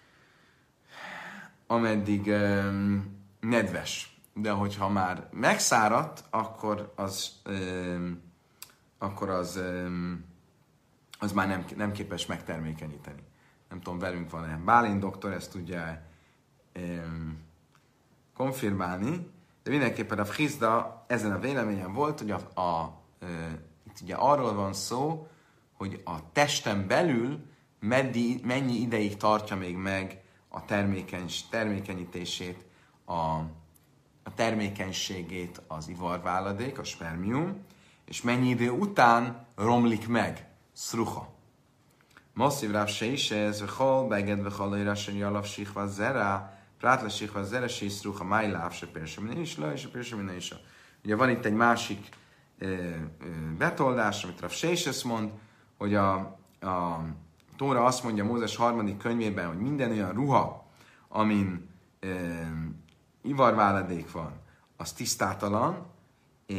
ameddig um, nedves. De hogyha már megszáradt, akkor az, um, akkor az, um, az már nem, nem képes megtermékenyíteni. Nem tudom, velünk van-e. Bálint doktor ezt tudja um, konfirmálni, de mindenképpen a Chizda ezen a véleményen volt, hogy a, a, uh, itt ugye arról van szó, hogy a testen belül meddi, mennyi ideig tartja még meg a termékeny, termékenyítését, a, a termékenységét az ivarváladék, a spermium, és mennyi idő után romlik meg, szruha. Masszív ráv se is ez, vechol, beged, vechol, leírásra, jalav, sikva, zera, prátla, sikva, zera, se szruha, májláv, se persemine is, le, se persemine is. Ugye van itt egy másik ö, ö, betoldás, amit Rav Seises mond, hogy a, a Tóra azt mondja Mózes harmadik könyvében, hogy minden olyan ruha, amin e, ivarváladék van, az tisztátalan, e,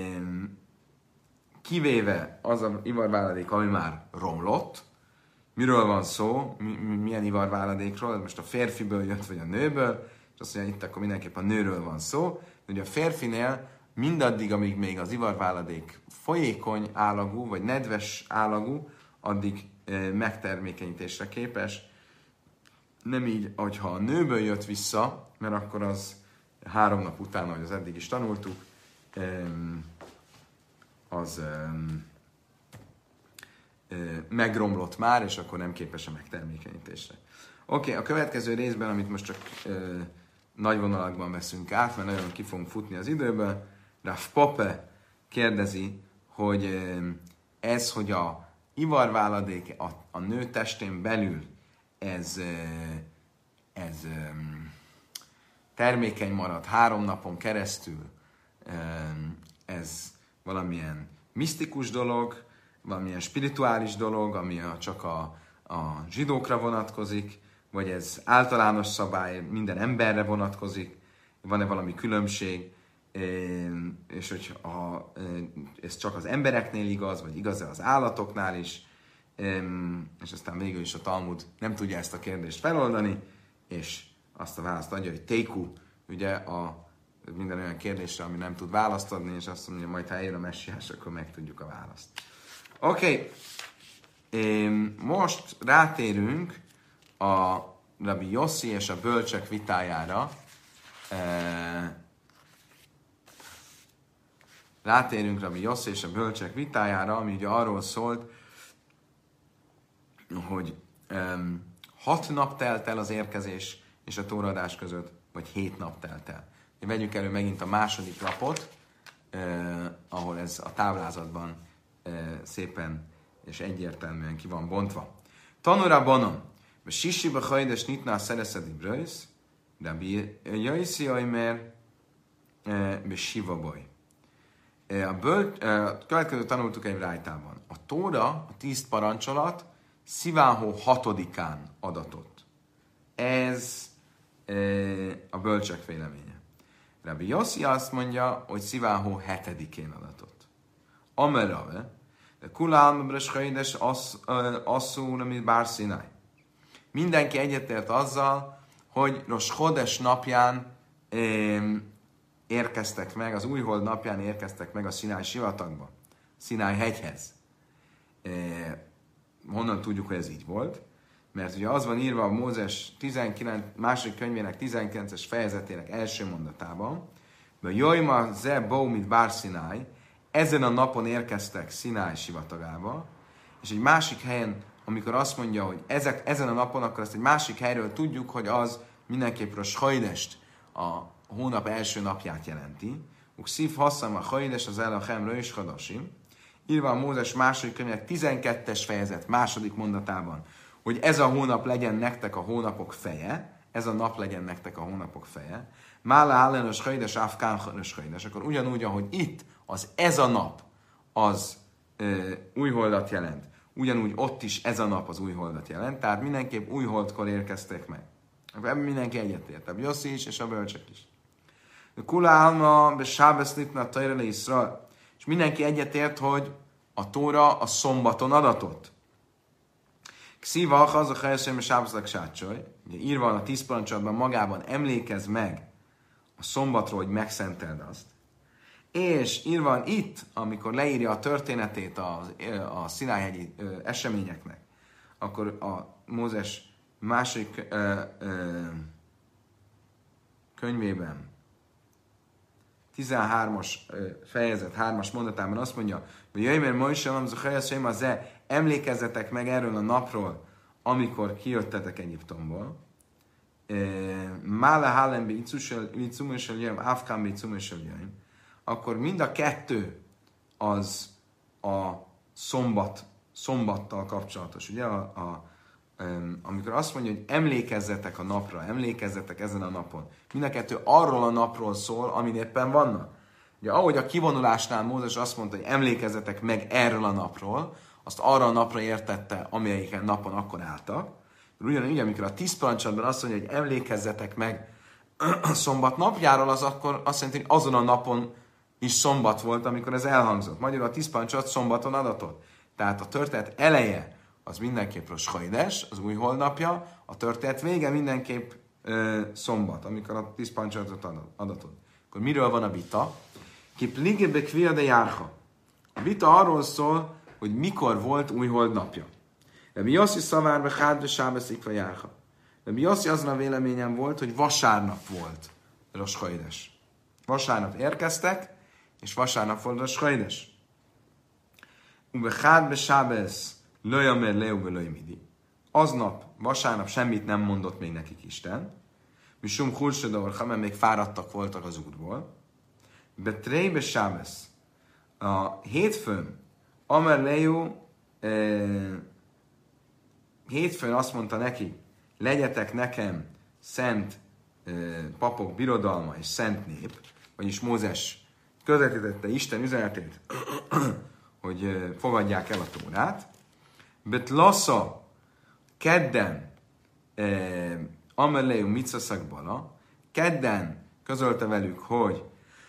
kivéve az a ivarváladék, ami már romlott. Miről van szó? Mi, milyen ivarváladékról? Most a férfiből jött, vagy a nőből? És azt mondja, itt akkor mindenképpen a nőről van szó. De ugye a férfinél mindaddig, amíg még az ivarváladék folyékony állagú, vagy nedves állagú, addig e, megtermékenyítésre képes. Nem így, hogyha a nőből jött vissza, mert akkor az három nap után, ahogy az eddig is tanultuk, e, az e, e, megromlott már, és akkor nem képes a megtermékenyítésre. Oké, okay, a következő részben, amit most csak e, nagy vonalakban veszünk át, mert nagyon ki fogunk futni az időből, Rav Pope kérdezi, hogy ez, hogy a ivarváladék a, a nő testén belül ez, ez termékeny marad három napon keresztül, ez valamilyen misztikus dolog, valamilyen spirituális dolog, ami a, csak a, a zsidókra vonatkozik, vagy ez általános szabály, minden emberre vonatkozik, van-e valami különbség, és hogy ha ez csak az embereknél igaz, vagy igaz-e az állatoknál is, és aztán végül is a Talmud nem tudja ezt a kérdést feloldani, és azt a választ adja, hogy téku, ugye a minden olyan kérdésre, ami nem tud választ adni, és azt mondja, majd ha eljön a messiás, akkor megtudjuk a választ. Oké, okay. Most rátérünk a Rabbi Yossi és a bölcsek vitájára. Rátérünk Rabbi Yossi és a bölcsek vitájára, ami ugye arról szólt, hogy um, hat nap telt el az érkezés és a tóraadás között, vagy hét nap telt el. Vegyük elő megint a második lapot, eh, ahol ez a táblázatban eh, szépen és egyértelműen ki van bontva. Tanura bonom, be sisiba hajdes nitná szereszedi bröjsz, de bi jöjszi ajmer be siva baj. A, böl, a következő tanultuk egy rájtában. A Tóra, a tíz parancsolat Szivánhó hatodikán adatott. Ez e, a bölcsek véleménye. Rabbi Yossi azt mondja, hogy Szivánhó hetedikén adatott. Amerave, de kulálma bröshajdes asszúr, amit bár Sinai. Mindenki egyetért azzal, hogy Rosh Chodesh napján e, érkeztek meg, az újhold napján érkeztek meg a Sinai sivatagba, Sinai hegyhez. E, honnan tudjuk, hogy ez így volt? Mert ugye az van írva a Mózes tizenkilenc, második könyvének tizenkilences fejezetének első mondatában, hogy Jojma ze boumit bár Sinai, ezen a napon érkeztek Sinai sivatagába, és egy másik helyen, amikor azt mondja, hogy ezek, ezen a napon, akkor azt egy másik helyről tudjuk, hogy az mindenképp Rosh Chodest, a hónap első napját jelenti. Ukszív hasszam a Chodesh az Elachem Rosh Chodoshim. Írva a Mózes második könyvének tizenkettes fejezet második mondatában, hogy ez a hónap legyen nektek a hónapok feje, ez a nap legyen nektek a hónapok feje. Mála Hálenos Chodesh Afkán Rosh Chodesh. Akkor ugyanúgy, ahogy itt az ez a nap az ö, újholdat jelent, ugyanúgy ott is ez a nap az újholdat jelent, tehát mindenképp újholdkor érkeztek meg. Ebben mindenki egyetért, a Yossi is és a bölcsek is. Kula álma be sábesz litna tajrele Iszrael. És mindenki egyetért, hogy a Tóra a szombaton adatott. Ksziva az a helyesen sábeszlek sácsoly. Ugye írva van a tíz parancsolatban magában, emlékezz meg a szombatról, hogy megszenteld azt. És írva van itt, amikor leírja a történetét a, a Szinájhegyi eseményeknek, akkor a Mózes másik ö, ö, könyvében, tizenhármas fejezet, hármas mondatában azt mondja, hogy jöjjön, Mojse, az emlékezzetek meg erről a napról, amikor kijöttetek Egyiptomból. Mále hálem be icumösel jöjjön, áfkám be icumösel jöjjön. Akkor mind a kettő az a szombat, szombattal kapcsolatos. Ugye, a, a, amikor azt mondja, hogy emlékezzetek a napra, emlékezzetek ezen a napon. Mind a kettő arról a napról szól, amin éppen vannak. Ugye, ahogy a kivonulásnál Mózes azt mondta, hogy emlékezzetek meg erről a napról, azt arra a napra értette, amelyiken napon akkor álltak. Ugyanúgy, amikor a tíz parancsolatban azt mondja, hogy emlékezzetek meg a szombat napjáról, az akkor azt jelenti, hogy azon a napon is szombat volt, amikor ez elhangzott. Magyarul a tíz parancsolat szombaton adatott. Tehát a történet eleje az mindenképp Rosh Chodesh, az új holnapja, a történet vége mindenképp ö, szombat, amikor a tíz parancsolatot adatott. Akkor miről van a vita? Ki pligebe kvia de járha. A vita arról szól, hogy mikor volt új holdnapja. De mi Yossi szavárbe hátbe sábeszikva járha. De mi Yossi azon a véleményem volt, hogy vasárnap volt Rosh Chodesh. Vasárnap érkeztek, és vasárnap volt Rosh Chodesh. Ube hátbe sábesz Löjamer leuve löjmidi. Aznap, vasárnap semmit nem mondott még nekik Isten. Misum hulsedor, mert még fáradtak voltak az útból. Betrébe sábesz. A hétfőn, Amer leu, eh, hétfőn azt mondta neki, legyetek nekem szent eh, papok birodalma és szent nép, vagyis Mózes közvetítette Isten üzenetét, hogy fogadják el a Tórát. Betlasza kedden Ameleu Mitzaszakbala, kedden közölte velük, hogy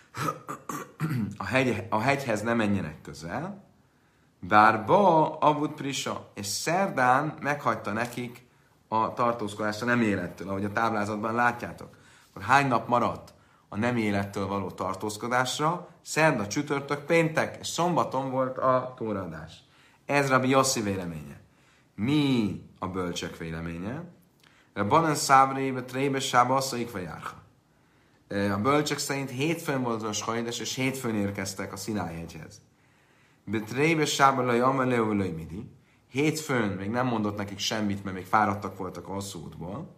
a, hegy, a hegyhez ne menjenek közel, bár ba avut prisa, és szerdán meghagyta nekik a tartózkodást a nem élettől, ahogy a táblázatban látjátok. Akkor hány nap maradt a nem élettől való tartózkodásra? Szerda, csütörtök, péntek, és szombaton volt a tóraadás. Ez Rabbi Yossi véleménye. Mi a bölcsek véleménye? Rabbanan Szábrébe, Trébe, Sába, Asszaik vagy Járha. A bölcsek szerint hétfőn volt a Skajdes, és hétfőn érkeztek a Szinály-hegyhez. Betrébe, Sába, Laj, Ameleu, Laj, Midi. Hétfőn még nem mondott nekik semmit, mert még fáradtak voltak a hosszú útból.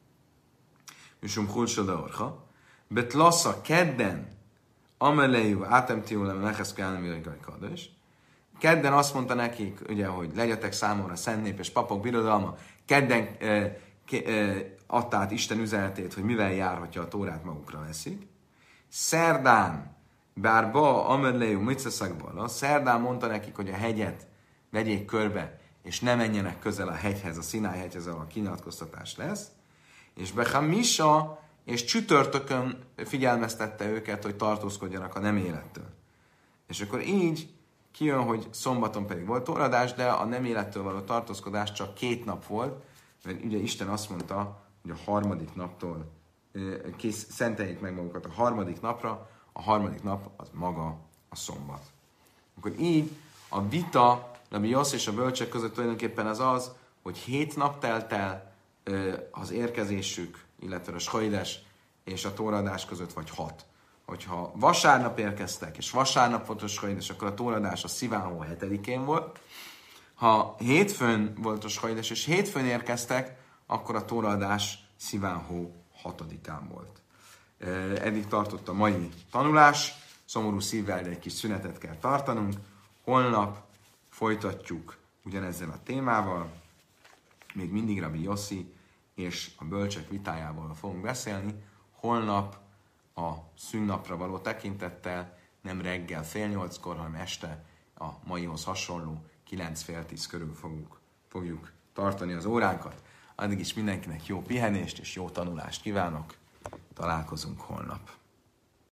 Misum Hulsa de Orcha. Betlasza kedden, Ameleu, Átemtiulem, Lecheszkálem, Kades. Kedden azt mondta nekik, ugye, hogy legyetek számomra szent nép és papok birodalma. Kedden eh, eh, adta át Isten üzenetét, hogy mivel jár, hogyha a Tórát magukra veszik. Szerdán, bár ba, Ameleu, Mitzaszakbala, szerdán mondta nekik, hogy a hegyet vegyék körbe, és ne menjenek közel a hegyhez, a Szinály-hegyhez, ahol a kinyilatkoztatás lesz. És Bechamisa, és csütörtökön figyelmeztette őket, hogy tartózkodjanak a nem élettől. És akkor így kijön, hogy szombaton pedig volt tóradás, de a nem élettől való tartózkodás csak két nap volt, mert ugye Isten azt mondta, hogy a harmadik naptól kész, szenteljék meg magukat a harmadik napra, a harmadik nap az maga a szombat. Akkor így a vita Rabbi Yossi és a bölcsek között tulajdonképpen az az, hogy hét nap telt el az érkezésük, illetve a Skajdes és a tóradás között, vagy hat. Hogyha vasárnap érkeztek, és vasárnap volt a Skajdes, akkor a tóradás a Szivánhó hetedikén volt. Ha hétfőn volt a Skajdes, és hétfőn érkeztek, akkor a tóradás Szivánhó hatodikán volt. Eddig tartott a mai tanulás, szomorú szívvel, de egy kis szünetet kell tartanunk. Holnap folytatjuk ugyanezzel a témával, még mindig Rabbi Yossi és a bölcsek vitájából fogunk beszélni. Holnap a szünnapra való tekintettel nem reggel fél nyolckor, hanem este a maihoz hasonló kilenc fél tíz körül fogjuk, fogjuk tartani az óránkat. Addig is mindenkinek jó pihenést és jó tanulást kívánok. Találkozunk holnap.